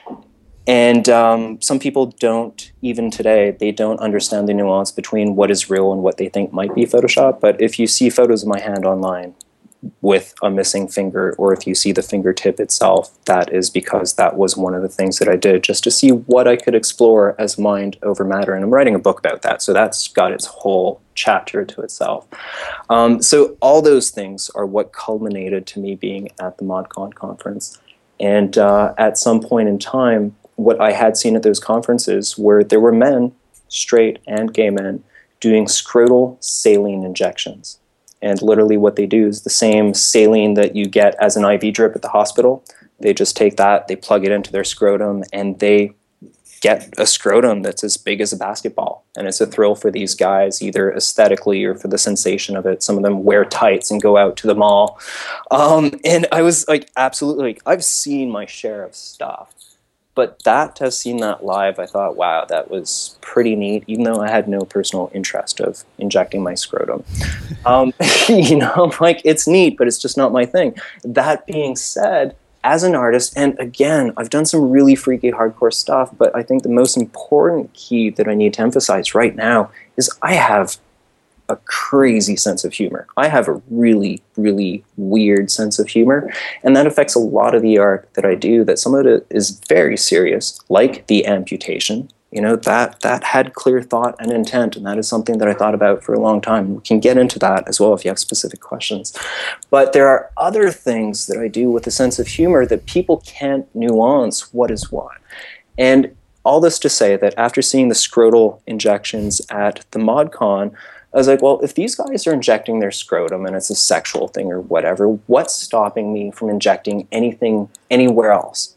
And um, some people don't, even today, they don't understand the nuance between what is real and what they think might be Photoshop. But if you see photos of my hand online with a missing finger, or if you see the fingertip itself, that is because that was one of the things that I did just to see what I could explore as mind over matter. And I'm writing a book about that, so that's got its whole chapter to itself. Um, so all those things are what culminated to me being at the ModCon conference. And uh, at some point in time, what I had seen at those conferences were there were men, straight and gay men, doing scrotal saline injections. And literally what they do is the same saline that you get as an I V drip at the hospital. They just take that, they plug it into their scrotum, and they get a scrotum that's as big as a basketball. And it's a thrill for these guys, either aesthetically or for the sensation of it. Some of them wear tights and go out to the mall. Um, and I was like, absolutely, like, I've seen my share of stuff. But that, to have seen that live, I thought, wow, that was pretty neat, even though I had no personal interest of injecting my scrotum. Um, you know, like, it's neat, but it's just not my thing. That being said, as an artist, and again, I've done some really freaky hardcore stuff, but I think the most important key that I need to emphasize right now is I have a crazy sense of humor. I have a really, really weird sense of humor, and that affects a lot of the art that I do. That some of it is very serious, like the amputation. You know, that that had clear thought and intent, and that is something that I thought about for a long time. We can get into that as well if you have specific questions. But there are other things that I do with a sense of humor that people can't nuance what is what. And all this to say that after seeing the scrotal injections at the ModCon, I was like, well, if these guys are injecting their scrotum and it's a sexual thing or whatever, what's stopping me from injecting anything anywhere else?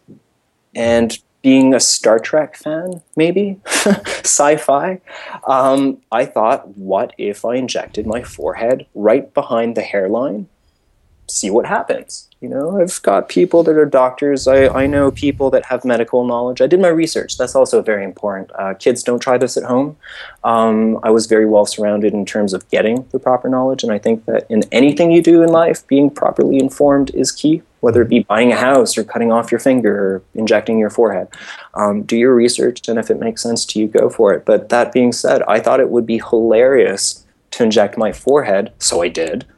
And being a Star Trek fan, maybe, sci-fi, um, I thought, what if I injected my forehead right behind the hairline? See what happens. You know, I've got people that are doctors. I, I know people that have medical knowledge. I did my research. That's also very important. Uh, kids, don't try this at home. Um, I was very well surrounded in terms of getting the proper knowledge, and I think that in anything you do in life, being properly informed is key, whether it be buying a house or cutting off your finger or injecting your forehead. Um, do your research, and if it makes sense to you, go for it. But that being said, I thought it would be hilarious to inject my forehead, so I did.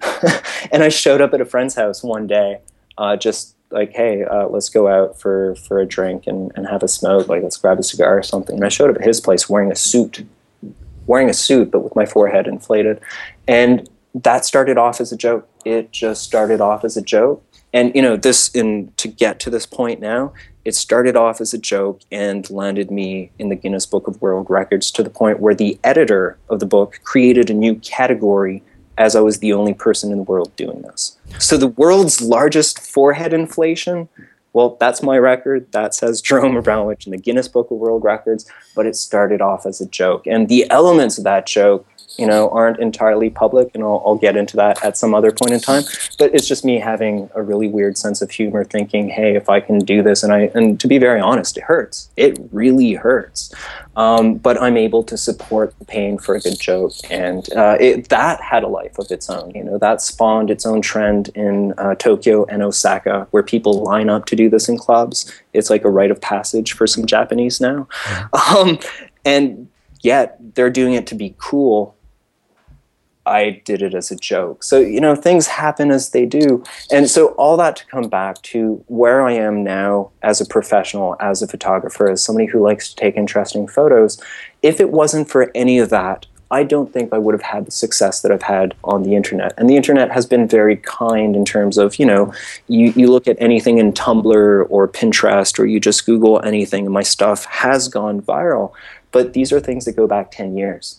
And I showed up at a friend's house one day, uh, just like, hey, uh, let's go out for, for a drink and, and have a smoke. Like, let's grab a cigar or something. And I showed up at his place wearing a suit, wearing a suit, but with my forehead inflated. And that started off as a joke. It just started off as a joke. And, you know, this, in to get to this point now, it started off as a joke and landed me in the Guinness Book of World Records to the point where the editor of the book created a new category as I was the only person in the world doing this. So the world's largest forehead inflation, well, that's my record. That says Jerome Abramovich in the Guinness Book of World Records, but it started off as a joke. And the elements of that joke, you know, aren't entirely public, and I'll, I'll get into that at some other point in time. But it's just me having a really weird sense of humor, thinking, hey, if I can do this, and I, and to be very honest, it hurts. It really hurts. Um, but I'm able to support the pain for a good joke, and uh, it, that had a life of its own. You know, that spawned its own trend in uh, Tokyo and Osaka, where people line up to do this in clubs. It's like a rite of passage for some Japanese now, um, and yet they're doing it to be cool. I did it as a joke. So, you know, things happen as they do. And so all that to come back to where I am now as a professional, as a photographer, as somebody who likes to take interesting photos, if it wasn't for any of that, I don't think I would have had the success that I've had on the internet. And the internet has been very kind in terms of, you know, you, you look at anything in Tumblr or Pinterest, or you just Google anything and my stuff has gone viral. But these are things that go back ten years.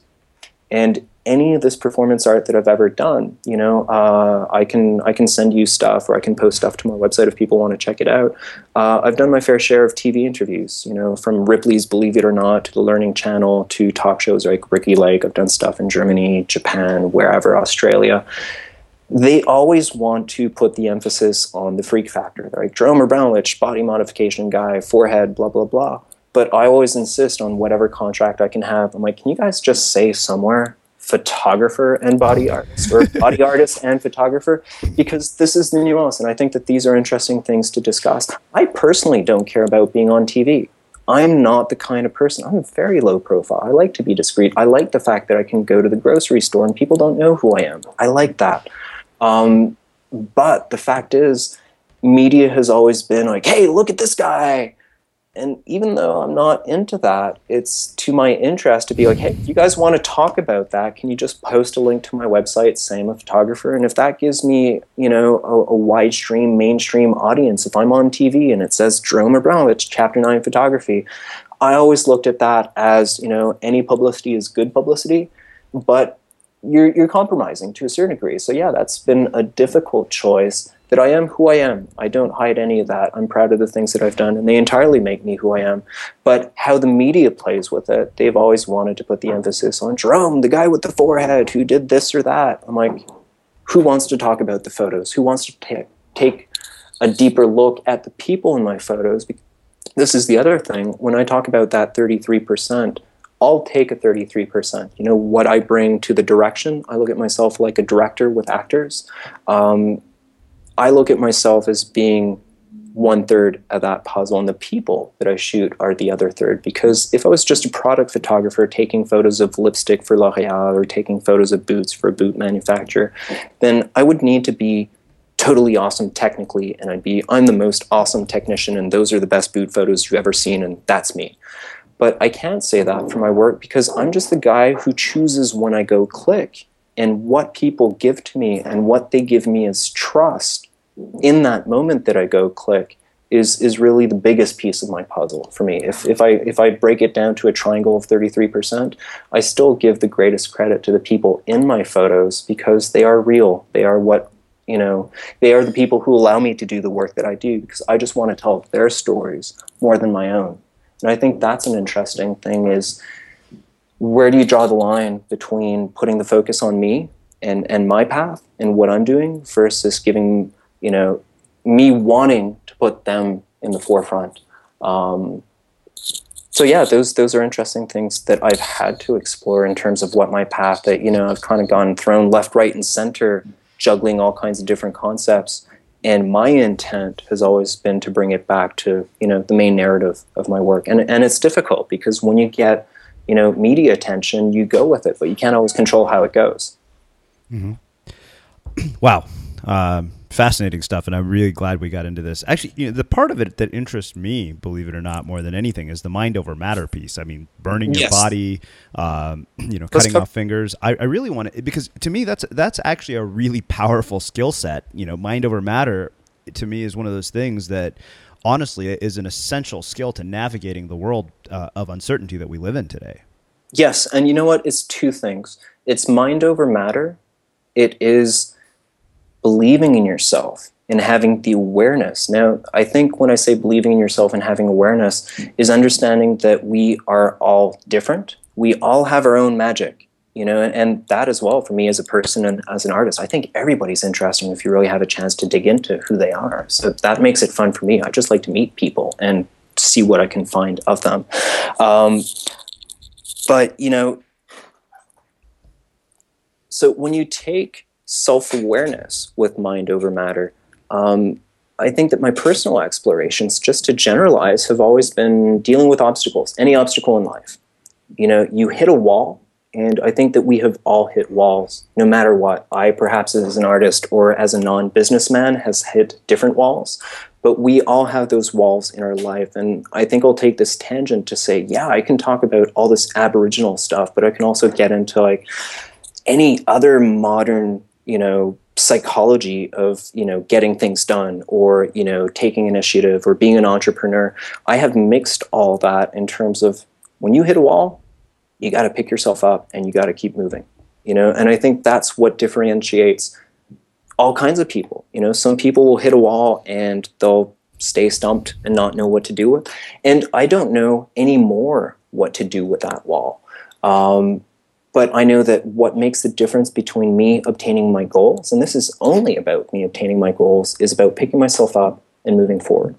And any of this performance art that I've ever done, you know, uh, I can I can send you stuff, or I can post stuff to my website if people want to check it out. Uh, I've done my fair share of T V interviews, you know, from Ripley's Believe It or Not to the Learning Channel to talk shows like Ricky Lake. I've done stuff in Germany, Japan, wherever, Australia. They always want to put the emphasis on the freak factor. They're like, Jerome Abramovich, body modification guy, forehead, blah, blah, blah. But I always insist on whatever contract I can have. I'm like, can you guys just say somewhere photographer and body artist, or body artist and photographer? Because this is the nuance, and I think that these are interesting things to discuss. I personally don't care about being on T V. I'm not the kind of person, I'm very low profile. I like to be discreet. I like the fact that I can go to the grocery store and people don't know who I am. I like that. Um, but the fact is, media has always been like, hey, look at this guy. And even though I'm not into that, it's to my interest to be like, hey, if you guys want to talk about that, can you just post a link to my website saying I'm a photographer? And if that gives me, you know, a, a wide stream, mainstream audience, if I'm on T V and it says Jerome Abramovich, Chapter nine Photography, I always looked at that as, you know, any publicity is good publicity, but you're, you're compromising to a certain degree. So yeah, that's been a difficult choice. That I am who I am. I don't hide any of that. I'm proud of the things that I've done, and they entirely make me who I am. But how the media plays with it, they've always wanted to put the emphasis on Jerome, the guy with the forehead who did this or that. I'm like, who wants to talk about the photos? Who wants to take take a deeper look at the people in my photos? This is the other thing. When I talk about that thirty-three percent, I'll take a thirty-three percent. You know, what I bring to the direction, I look at myself like a director with actors. Um, I look at myself as being one third of that puzzle, and the people that I shoot are the other third. Because if I was just a product photographer taking photos of lipstick for L'Oreal or taking photos of boots for a boot manufacturer, then I would need to be totally awesome technically, and I'd be, I'm the most awesome technician, and those are the best boot photos you've ever seen, and that's me. But I can't say that for my work because I'm just the guy who chooses when I go click, and what people give to me and what they give me as trust in that moment that I go click is is really the biggest piece of my puzzle for me. If if I if I break it down to a triangle of thirty-three percent, I still give the greatest credit to the people in my photos because they are real. They are what, you know, they are the people who allow me to do the work that I do because I just want to tell their stories more than my own. And I think that's an interesting thing is, where do you draw the line between putting the focus on me and, and my path and what I'm doing versus giving, you know, me wanting to put them in the forefront? Um, so yeah, those those are interesting things that I've had to explore in terms of what my path that, you know, I've kind of gone thrown left, right, and center, juggling all kinds of different concepts. And my intent has always been to bring it back to, you know, the main narrative of my work. And and it's difficult because when you get, you know, media attention, you go with it, but you can't always control how it goes. Mm-hmm. Wow. Um, fascinating stuff. And I'm really glad we got into this. Actually, you know, the part of it that interests me, believe it or not, more than anything is the mind over matter piece. I mean, burning your Yes. body, um, you know, Let's cutting co- off fingers. I, I really want to, because to me, that's, that's actually a really powerful skill set. You know, mind over matter to me is one of those things that honestly is an essential skill to navigating the world uh, of uncertainty that we live in today. Yes, and you know what? It's two things. It's mind over matter. It is believing in yourself and having the awareness. Now, I think when I say believing in yourself and having awareness is understanding that we are all different. We all have our own magic, you know, and, and that as well for me as a person and as an artist. I think everybody's interesting if you really have a chance to dig into who they are. So that makes it fun for me. I just like to meet people and see what I can find of them. Um, but, you know, so when you take self-awareness with mind over matter, um, I think that my personal explorations, just to generalize, have always been dealing with obstacles, any obstacle in life. You know, you hit a wall, and I think that we have all hit walls, no matter what. I, perhaps as an artist or as a non-businessman, has hit different walls, but we all have those walls in our life. And I think I'll take this tangent to say, yeah, I can talk about all this Aboriginal stuff, but I can also get into like any other modern, you know, psychology of, you know, getting things done or, you know, taking initiative or being an entrepreneur. I have mixed all that in terms of when you hit a wall, you got to pick yourself up and you got to keep moving, you know, and I think that's what differentiates all kinds of people. You know, some people will hit a wall and they'll stay stumped and not know what to do with. And I don't know anymore what to do with that wall. Um, But I know that what makes the difference between me obtaining my goals, and this is only about me obtaining my goals, is about picking myself up and moving forward.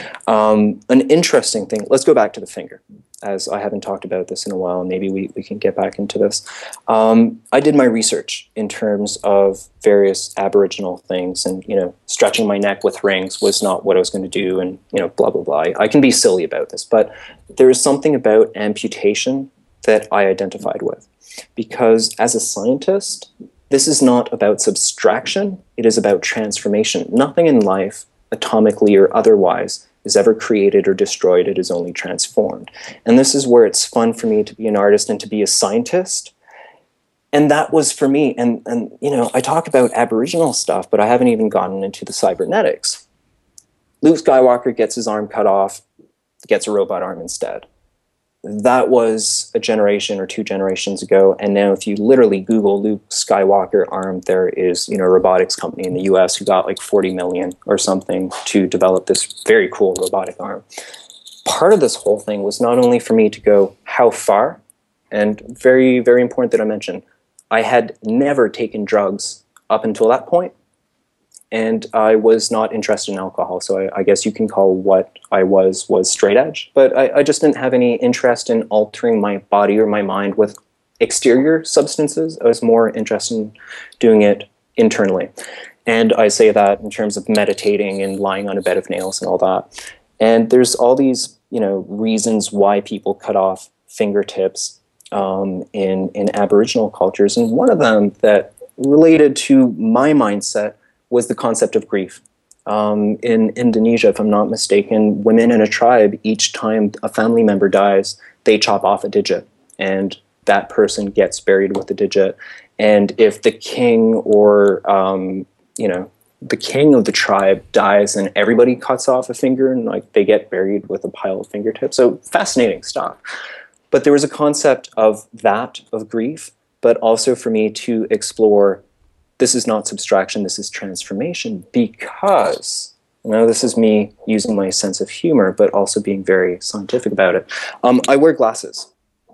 Um, an interesting thing, let's go back to the finger, as I haven't talked about this in a while, and maybe we, we can get back into this. Um, I did my research in terms of various Aboriginal things, and, you know, stretching my neck with rings was not what I was going to do, and, you know, blah, blah, blah. I can be silly about this, but there is something about amputation that I identified with. Because as a scientist, this is not about subtraction, it is about transformation. Nothing in life, atomically or otherwise, is ever created or destroyed, it is only transformed. And this is where it's fun for me to be an artist and to be a scientist. And that was for me, and, and you know, I talk about Aboriginal stuff, but I haven't even gotten into the cybernetics. Luke Skywalker gets his arm cut off, gets a robot arm instead. That was a generation or two generations ago, and now if you literally Google Luke Skywalker arm, there is, you know, a robotics company in the U S who got like forty million or something to develop this very cool robotic arm. Part of this whole thing was not only for me to go how far, and very, very important that I mention, I had never taken drugs up until that point, and I was not interested in alcohol, so I, I guess you can call what I was was straight edge. But I, I just didn't have any interest in altering my body or my mind with exterior substances. I was more interested in doing it internally. And I say that in terms of meditating and lying on a bed of nails and all that. And there's all these, you know, reasons why people cut off fingertips um, in, in Aboriginal cultures. And one of them that related to my mindset was the concept of grief. Um, in Indonesia, if I'm not mistaken, women in a tribe, each time a family member dies, they chop off a digit, and that person gets buried with the digit. And if the king or, um, you know, the king of the tribe dies, and everybody cuts off a finger, and like they get buried with a pile of fingertips. So fascinating stuff. But there was a concept of that, of grief, but also for me to explore, this is not subtraction, this is transformation, because, you know, this is me using my sense of humor, but also being very scientific about it. Um, I wear glasses,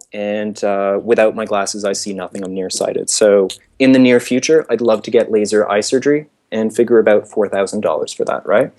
and uh, without my glasses, I see nothing. I'm nearsighted. So in the near future, I'd love to get laser eye surgery and figure about four thousand dollars for that, right?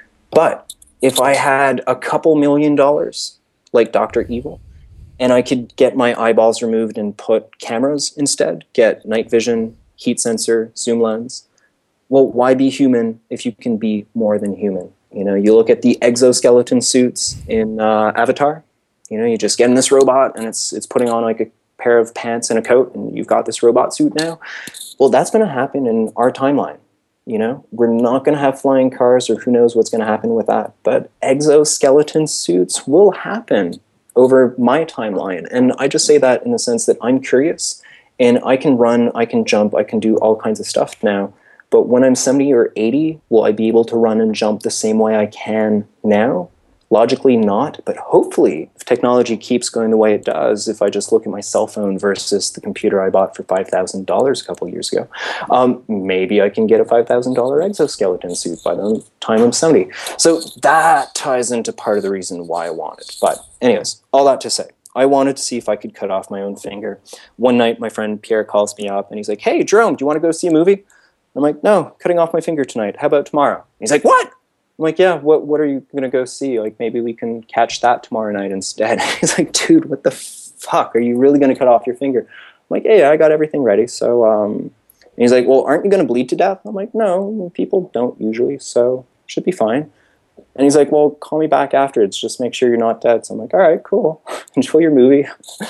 But if I had a couple million dollars, like Doctor Evil, and I could get my eyeballs removed and put cameras instead, get night vision, heat sensor, zoom lens. Well, why be human if you can be more than human? You know, you look at the exoskeleton suits in uh, Avatar. You know, you just get in this robot and it's it's putting on like a pair of pants and a coat, and you've got this robot suit now. Well, that's going to happen in our timeline. You know, we're not going to have flying cars, or who knows what's going to happen with that. But exoskeleton suits will happen over my timeline. And I just say that in the sense that I'm curious. And I can run, I can jump, I can do all kinds of stuff now. But when I'm seventy or eighty, will I be able to run and jump the same way I can now? Logically not, but hopefully, if technology keeps going the way it does, if I just look at my cell phone versus the computer I bought for five thousand dollars a couple of years ago, um, maybe I can get a five thousand dollars exoskeleton suit by the time I'm seventy. So that ties into part of the reason why I want it. But anyways, all that to say, I wanted to see if I could cut off my own finger. One night, my friend Pierre calls me up, and he's like, hey, Jerome, do you want to go see a movie? I'm like, no, cutting off my finger tonight. How about tomorrow? And he's like, what? I'm like, yeah, what what are you going to go see? Like, maybe we can catch that tomorrow night instead. He's like, dude, what the fuck? Are you really going to cut off your finger? I'm like, yeah, yeah, I got everything ready. So, um, and he's like, well, aren't you going to bleed to death? I'm like, no, people don't usually, so should be fine. And he's like, well, call me back afterwards. Just make sure you're not dead. So I'm like, all right, cool. Enjoy your movie.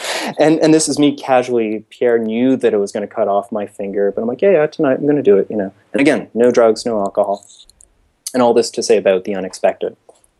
and and this is me casually. Pierre knew that it was going to cut off my finger. But I'm like, yeah, yeah, tonight I'm going to do it, you know. And again, no drugs, no alcohol. And all this to say about the unexpected.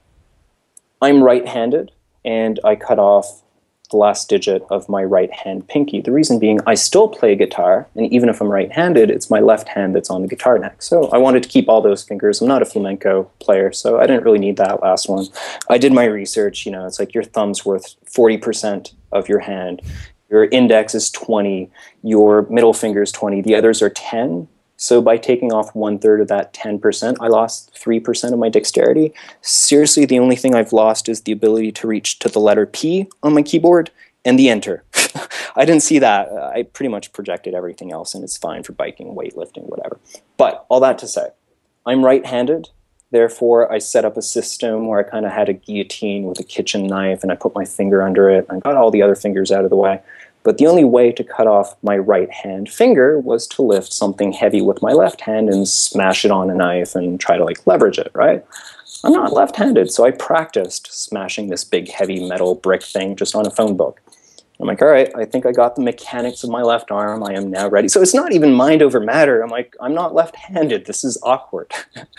I'm right-handed, and I cut off the last digit of my right hand pinky. The reason being, I still play guitar, and even if I'm right-handed, it's my left hand that's on the guitar neck. So I wanted to keep all those fingers. I'm not a flamenco player, so I didn't really need that last one. I did my research. You know, it's like your thumb's worth forty percent of your hand. Your index is twenty. Your middle finger is twenty. The others are ten. So by taking off one-third of that ten percent, I lost three percent of my dexterity. Seriously, the only thing I've lost is the ability to reach to the letter P on my keyboard and the enter. I didn't see that. I pretty much projected everything else, and it's fine for biking, weightlifting, whatever. But all that to say, I'm right-handed. Therefore, I set up a system where I kind of had a guillotine with a kitchen knife, and I put my finger under it. I got all the other fingers out of the way. But the only way to cut off my right hand finger was to lift something heavy with my left hand and smash it on a knife and try to like leverage it, right? I'm not left-handed, so I practiced smashing this big heavy metal brick thing just on a phone book. I'm like, all right, I think I got the mechanics of my left arm. I am now ready. So it's not even mind over matter. I'm like, I'm not left-handed. This is awkward.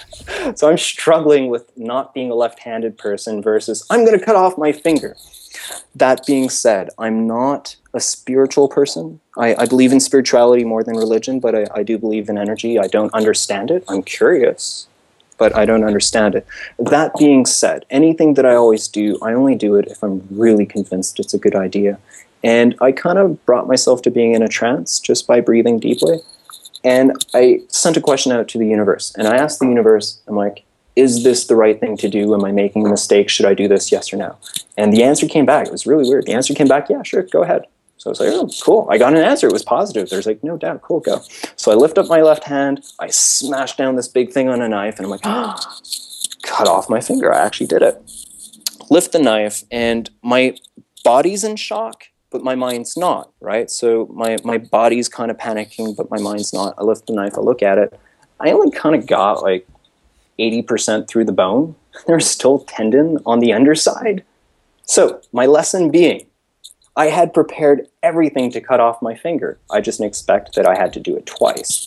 So I'm struggling with not being a left-handed person versus I'm going to cut off my finger. That being said, I'm not a spiritual person. I, I believe in spirituality more than religion, but I, I do believe in energy. I don't understand it. I'm curious, but I don't understand it. That being said, anything that I always do, I only do it if I'm really convinced it's a good idea. And I kind of brought myself to being in a trance just by breathing deeply. And I sent a question out to the universe. And I asked the universe, I'm like, is this the right thing to do? Am I making a mistake? Should I do this, yes or no? And the answer came back. It was really weird. The answer came back, yeah, sure, go ahead. So I was like, oh, cool. I got an answer. It was positive. There's like, no doubt, cool, go. So I lift up my left hand. I smash down this big thing on a knife. And I'm like, ah, cut off my finger. I actually did it. Lift the knife. And my body's in shock, but my mind's not, right? So my, my body's kind of panicking, but my mind's not. I lift the knife. I look at it. I only kind of got like eighty percent through the bone. There's still tendon on the underside. So my lesson being, I had prepared everything to cut off my finger. I just didn't expect that I had to do it twice.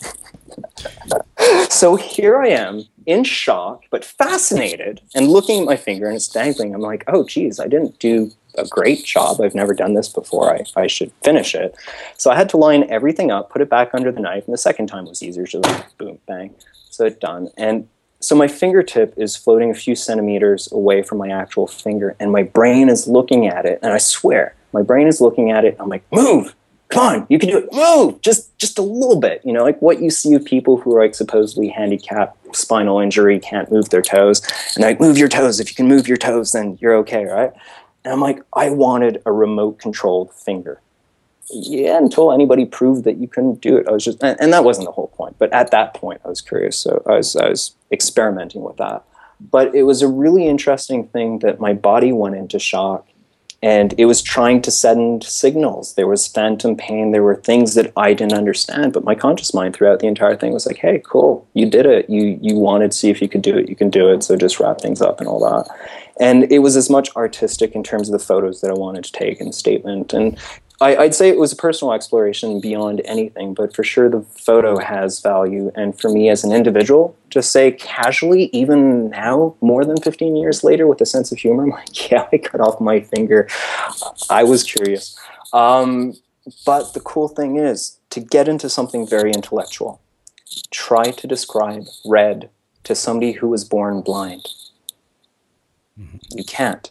So here I am in shock, but fascinated and looking at my finger and it's dangling. I'm like, oh, geez, I didn't do a great job. I've never done this before. I, I should finish it. So I had to line everything up, put it back under the knife. And the second time was easier. Just like, boom, bang. So it's done. And so my fingertip is floating a few centimeters away from my actual finger. And my brain is looking at it. And I swear, my brain is looking at it. I'm like, move. Come on, you can do it. Move, just just a little bit. You know, like what you see of people who are like supposedly handicapped, spinal injury, can't move their toes, and like move your toes. If you can move your toes, then you're okay, right? And I'm like, I wanted a remote-controlled finger. Yeah, until anybody proved that you couldn't do it. I was just, and, and that wasn't the whole point. But at that point, I was curious, so I was I was experimenting with that. But it was a really interesting thing that my body went into shock. And it was trying to send signals. There was phantom pain. There were things that I didn't understand. But my conscious mind throughout the entire thing was like, hey, cool, you did it. You you wanted to see if you could do it. You can do it. So just wrap things up and all that. And it was as much artistic in terms of the photos that I wanted to take and statement. And I, I'd say it was a personal exploration beyond anything, but for sure the photo has value. And for me as an individual, just say casually, even now, more than fifteen years later, with a sense of humor, I'm like, yeah, I cut off my finger. I was curious. Um, but the cool thing is, to get into something very intellectual, try to describe red to somebody who was born blind. Mm-hmm. You can't.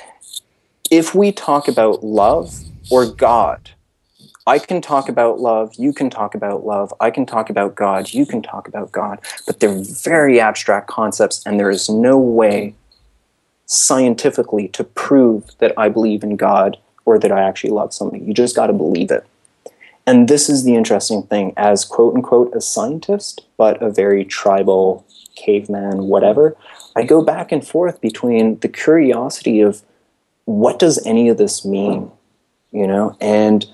If we talk about love, or God, I can talk about love, you can talk about love, I can talk about God, you can talk about God, but they're very abstract concepts and there is no way scientifically to prove that I believe in God or that I actually love somebody. You just got to believe it. And this is the interesting thing, as quote-unquote a scientist, but a very tribal caveman, whatever, I go back and forth between the curiosity of what does any of this mean? You know, and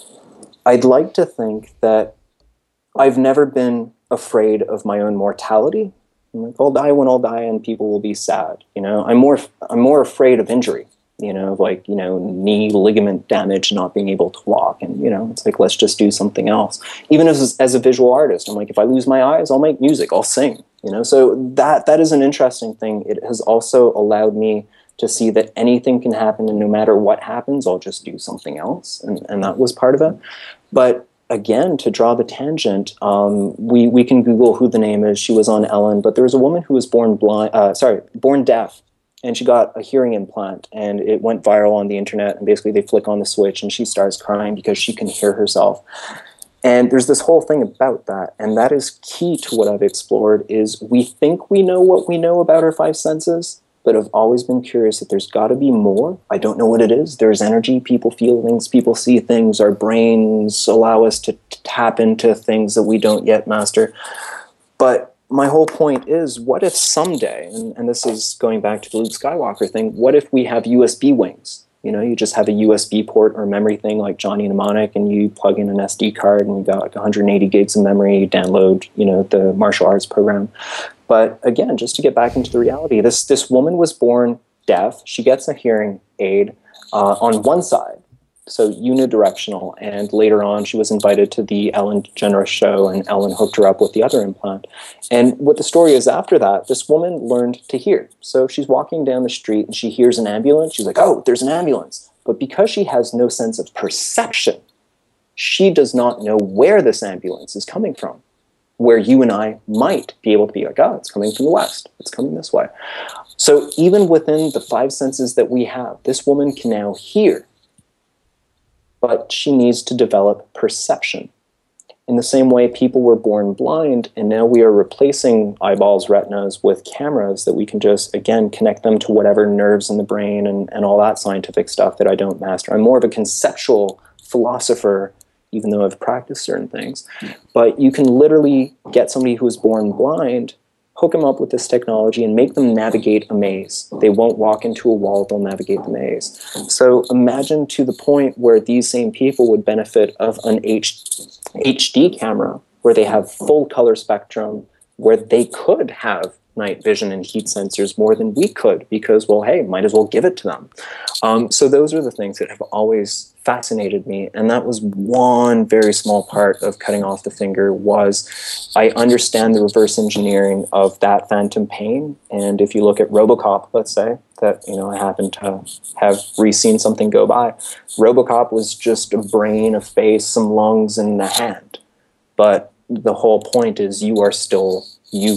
I'd like to think that I've never been afraid of my own mortality. I'm like, I'll die when I'll die, and people will be sad. You know, I'm more I'm more afraid of injury. You know, like you know, knee ligament damage, not being able to walk, and you know, it's like let's just do something else. Even as as a visual artist, I'm like, if I lose my eyes, I'll make music, I'll sing. You know, so that that is an interesting thing. It has also allowed me to see that anything can happen, and no matter what happens, I'll just do something else, and, and that was part of it. But again, to draw the tangent, um, we we can Google who the name is. She was on Ellen, but there was a woman who was born blind, uh, sorry, born deaf, and she got a hearing implant, and it went viral on the internet. And basically, they flick on the switch, and she starts crying because she can hear herself. And there's this whole thing about that, and that is key to what I've explored. Is we think we know what we know about our five senses, but I've always been curious that there's got to be more. I don't know what it is. There's energy. People feel things. People see things. Our brains allow us to, to tap into things that we don't yet master. But my whole point is, what if someday, and, and this is going back to the Luke Skywalker thing, what if we have U S B wings? You know, you just have a U S B port or memory thing like Johnny Mnemonic, and you plug in an S D card, and you got like one hundred eighty gigs of memory, you download, you know, the martial arts program. But again, just to get back into the reality, this this woman was born deaf. She gets a hearing aid uh, on one side, so unidirectional. And later on, she was invited to the Ellen DeGeneres show, and Ellen hooked her up with the other implant. And what the story is after that, this woman learned to hear. So she's walking down the street, and she hears an ambulance. She's like, oh, there's an ambulance. But because she has no sense of perception, she does not know where this ambulance is coming from. Where you and I might be able to be like, oh, it's coming from the west. It's coming this way. So even within the five senses that we have, this woman can now hear, but she needs to develop perception. In the same way, people were born blind, and now we are replacing eyeballs, retinas with cameras that we can just, again, connect them to whatever nerves in the brain and, and all that scientific stuff that I don't master. I'm more of a conceptual philosopher, even though I've practiced certain things. But you can literally get somebody who is born blind, hook them up with this technology, and make them navigate a maze. They won't walk into a wall, they'll navigate the maze. So imagine to the point where these same people would benefit of an H- HD camera, where they have full color spectrum, where they could have night vision and heat sensors more than we could because, well, hey, might as well give it to them. Um, so those are the things that have always fascinated me. And that was one very small part of cutting off the finger was I understand the reverse engineering of that phantom pain. And if you look at RoboCop, let's say, that, you know, I happen to have re-seen something go by, RoboCop was just a brain, a face, some lungs, and a hand. But the whole point is you are still you.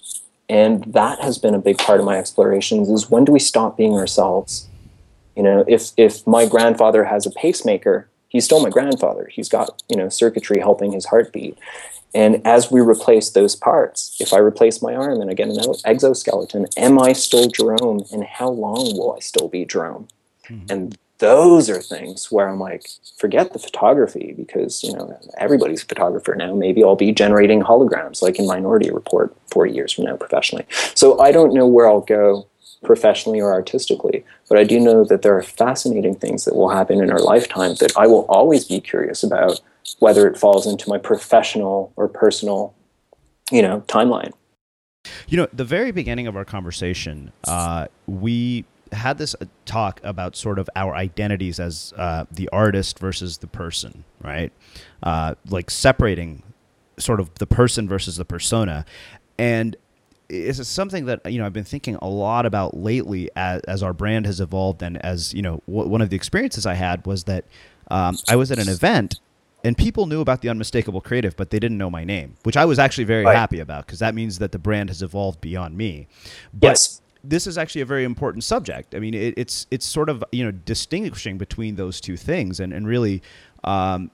And that has been a big part of my explorations is when do we stop being ourselves? You know, if if my grandfather has a pacemaker, he's still my grandfather. He's got, you know, circuitry helping his heartbeat. And as we replace those parts, if I replace my arm and I get an exoskeleton, am I still Jerome? And how long will I still be Jerome? Mm-hmm. And those are things where I'm like, forget the photography because, you know, everybody's a photographer now. Maybe I'll be generating holograms like in Minority Report forty years from now professionally. So I don't know where I'll go professionally or artistically, but I do know that there are fascinating things that will happen in our lifetime that I will always be curious about, whether it falls into my professional or personal, you know, timeline. You know, the very beginning of our conversation, uh, we had this talk about sort of our identities as uh, the artist versus the person, right? Uh, like separating sort of the person versus the persona. And it's something that, you know, I've been thinking a lot about lately as, as our brand has evolved. And as, you know, w- one of the experiences I had was that um, I was at an event and people knew about the Unmistakable Creative, but they didn't know my name, which I was actually very right. happy about because that means that the brand has evolved beyond me. But yes. This is actually a very important subject. I mean, it, it's it's sort of, you know, distinguishing between those two things. And, and really, um,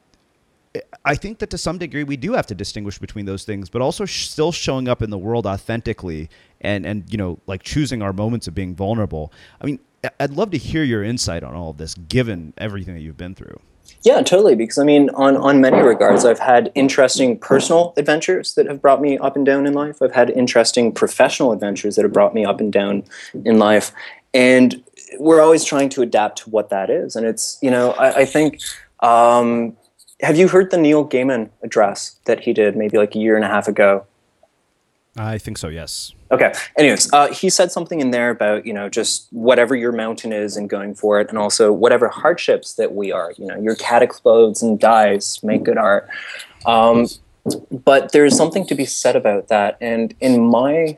I think that to some degree we do have to distinguish between those things, but also sh- still showing up in the world authentically and, and, you know, like choosing our moments of being vulnerable. I mean, I'd love to hear your insight on all of this, given everything that you've been through. Yeah, totally. Because I mean, on, on many regards, I've had interesting personal adventures that have brought me up and down in life. I've had interesting professional adventures that have brought me up and down in life. And we're always trying to adapt to what that is. And it's, you know, I, I think, um, have you heard the Neil Gaiman address that he did maybe like a year and a half ago? I think so, yes. Okay. Anyways, uh, he said something in there about, you know, just whatever your mountain is and going for it, and also whatever hardships that we are. You know, your cat explodes and dies, make good art. Um, but there's something to be said about that. And in my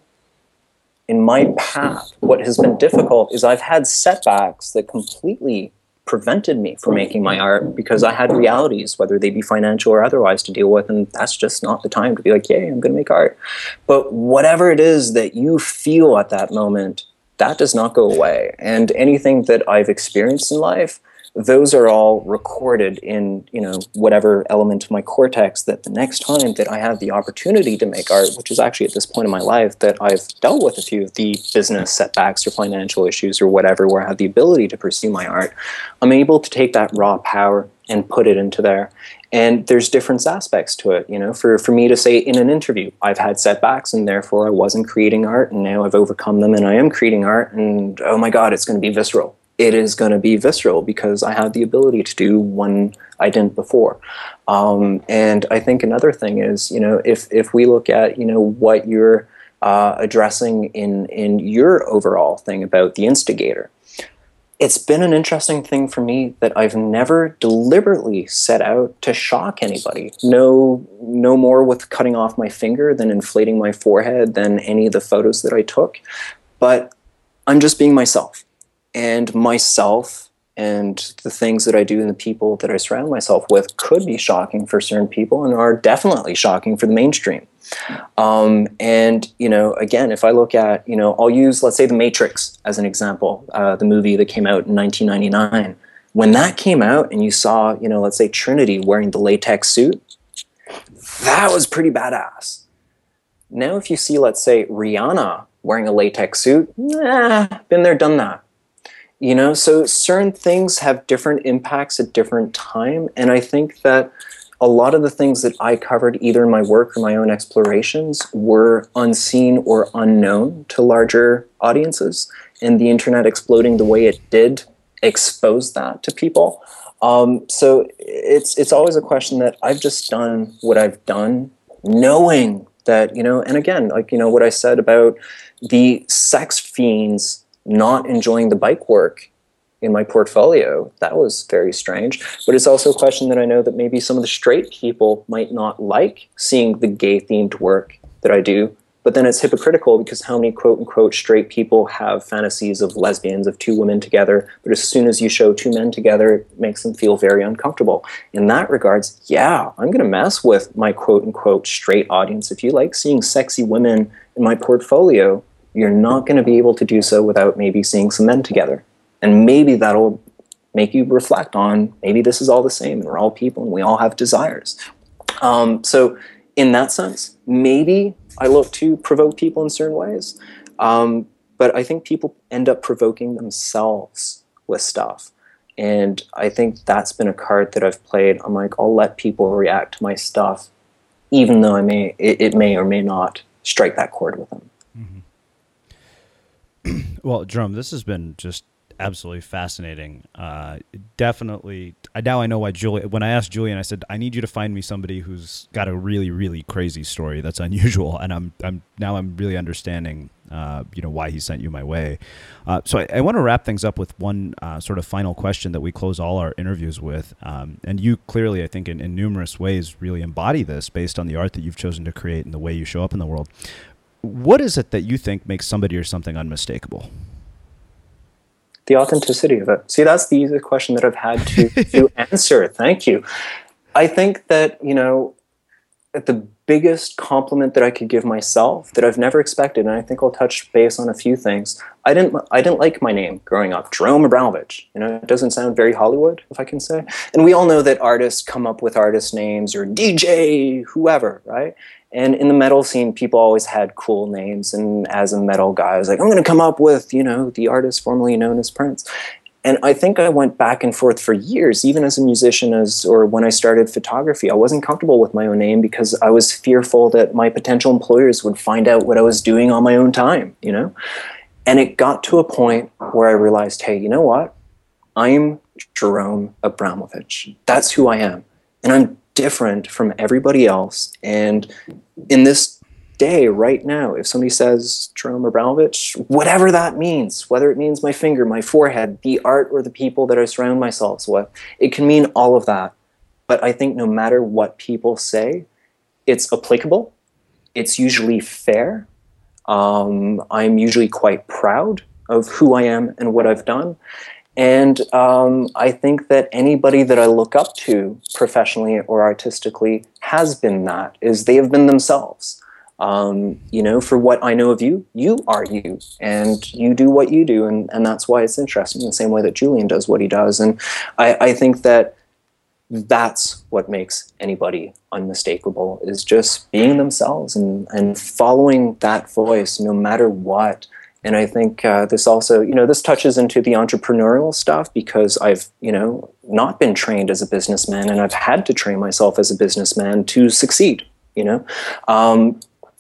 in my path, what has been difficult is I've had setbacks that completely prevented me from making my art because I had realities, whether they be financial or otherwise, to deal with, and that's just not the time to be like, yay, I'm going to make art. But whatever it is that you feel at that moment, that does not go away. And anything that I've experienced in life, those are all recorded in, you know, whatever element of my cortex that the next time that I have the opportunity to make art, which is actually at this point in my life that I've dealt with a few of the business setbacks or financial issues or whatever, where I have the ability to pursue my art, I'm able to take that raw power and put it into there. And there's different aspects to it. You know, for, for me to say in an interview, I've had setbacks and therefore I wasn't creating art, and now I've overcome them and I am creating art, and oh my God, it's going to be visceral. It is going to be visceral because I have the ability to do one I didn't before. Um, and I think another thing is, you know, if if we look at, you know, what you're uh, addressing in, in your overall thing about the instigator, it's been an interesting thing for me that I've never deliberately set out to shock anybody. No, no more with cutting off my finger than inflating my forehead than any of the photos that I took. But I'm just being myself. And myself and the things that I do and the people that I surround myself with could be shocking for certain people and are definitely shocking for the mainstream. Um, and, you know, again, if I look at, you know, I'll use, let's say, The Matrix as an example, uh, the movie that came out in nineteen ninety-nine. When that came out and you saw, you know, let's say Trinity wearing the latex suit, that was pretty badass. Now, if you see, let's say, Rihanna wearing a latex suit, nah, been there, done that. You know, so certain things have different impacts at different time. And I think that a lot of the things that I covered either in my work or my own explorations were unseen or unknown to larger audiences. And the internet exploding the way it did exposed that to people. Um, so it's it's always a question that I've just done what I've done, knowing that, you know, and again, like, you know, what I said about the sex fiends not enjoying the bike work in my portfolio, that was very strange. But it's also a question that I know that maybe some of the straight people might not like seeing the gay themed work that I do. But then it's hypocritical because how many quote unquote straight people have fantasies of lesbians, of two women together, but as soon as you show two men together, it makes them feel very uncomfortable. In that regards, yeah, I'm going to mess with my quote unquote straight audience. If you like seeing sexy women in my portfolio, you're not going to be able to do so without maybe seeing some men together. And maybe that'll make you reflect on maybe this is all the same and we're all people and we all have desires. Um, so in that sense, maybe I look to provoke people in certain ways. Um, but I think people end up provoking themselves with stuff. And I think that's been a card that I've played. I'm like, I'll let people react to my stuff, even though I may, it, it may or may not strike that chord with them. Mm-hmm. Well, Jerome, this has been just absolutely fascinating. Uh, definitely. I, now I know why Julian, when I asked Julian, I said, I need you to find me somebody who's got a really, really crazy story that's unusual. And I'm, I'm now I'm really understanding, uh, you know, why he sent you my way. Uh, so I, I want to wrap things up with one uh, sort of final question that we close all our interviews with. Um, and you clearly, I think in, in numerous ways, really embody this based on the art that you've chosen to create and the way you show up in the world. What is it that you think makes somebody or something unmistakable? The authenticity of it. See, that's the easy question that I've had to, to answer. Thank you. I think that, you know, the biggest compliment that I could give myself that I've never expected, and I think I'll touch base on a few things. I didn't I didn't like my name growing up, Jerome Abramovich. You know, it doesn't sound very Hollywood, if I can say. And we all know that artists come up with artist names or D J, whoever, right? And in the metal scene, people always had cool names. And as a metal guy, I was like, I'm going to come up with, you know, the artist formerly known as Prince. And I think I went back and forth for years, even as a musician, as or when I started photography. I wasn't comfortable with my own name because I was fearful that my potential employers would find out what I was doing on my own time, you know? And it got to a point where I realized, hey, you know what? I'm Jerome Abramovich. That's who I am. And I'm different from everybody else. And in this day, right now, if somebody says Jerome Abramovich, whatever that means, whether it means my finger, my forehead, the art, or the people that I surround myself with, it can mean all of that. But I think no matter what people say, it's applicable. It's usually fair. Um, I'm usually quite proud of who I am and what I've done. And um, I think that anybody that I look up to professionally or artistically has been that, is they have been themselves. Um, you know, for what I know of you, you are you, and you do what you do, and, and that's why it's interesting, in the same way that Julian does what he does. And I, I think that that's what makes anybody unmistakable, is just being themselves and, and following that voice no matter what. And I think uh, this also, you know, this touches into the entrepreneurial stuff, because I've, you know, not been trained as a businessman, and I've had to train myself as a businessman to succeed, you know, um,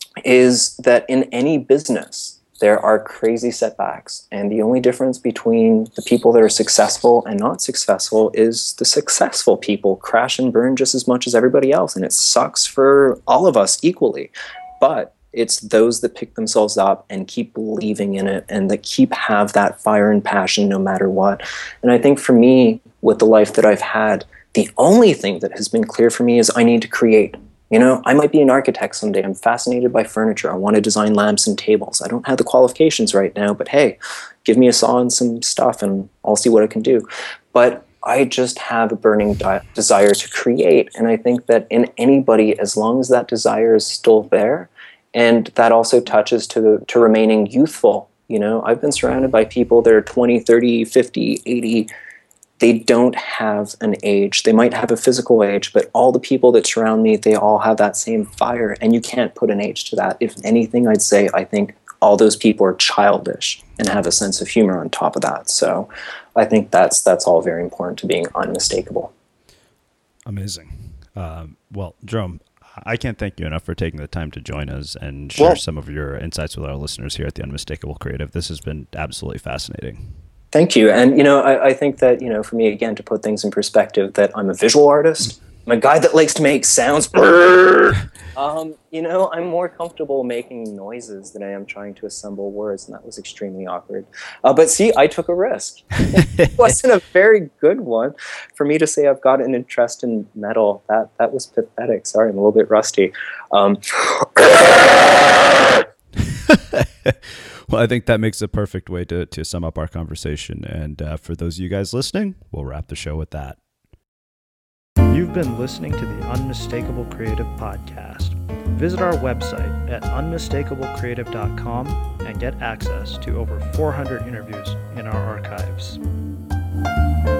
is that in any business, there are crazy setbacks. And the only difference between the people that are successful and not successful is the successful people crash and burn just as much as everybody else. And it sucks for all of us equally. But it's those that pick themselves up and keep believing in it, and that keep have that fire and passion no matter what. And I think for me, with the life that I've had, the only thing that has been clear for me is I need to create. You know, I might be an architect someday. I'm fascinated by furniture. I want to design lamps and tables. I don't have the qualifications right now, but hey, give me a saw and some stuff and I'll see what I can do. But I just have a burning di- desire to create. And I think that in anybody, as long as that desire is still there, and that also touches to the, to remaining youthful. You know, I've been surrounded by people that are twenty, thirty, fifty, eighty. They don't have an age. They might have a physical age, but all the people that surround me, they all have that same fire, and you can't put an age to that. If anything, I'd say I think all those people are childish and have a sense of humor on top of that. So I think that's that's all very important to being unmistakable. Amazing. Um, well, Jerome, I can't thank you enough for taking the time to join us and share well, some of your insights with our listeners here at the Unmistakable Creative. This has been absolutely fascinating. Thank you. And, you know, I, I think that, you know, for me, again, to put things in perspective, that I'm a visual artist. I'm a guy that likes to make sounds. um, you know, I'm more comfortable making noises than I am trying to assemble words, and that was extremely awkward. Uh, but see, I took a risk. It wasn't a very good one. For me to say I've got an interest in metal, that that was pathetic. Sorry, I'm a little bit rusty. Um, Well, I think that makes a perfect way to, to sum up our conversation. And uh, for those of you guys listening, we'll wrap the show with that. You've been listening to the Unmistakable Creative Podcast. Visit our website at unmistakable creative dot com and get access to over four hundred interviews in our archives.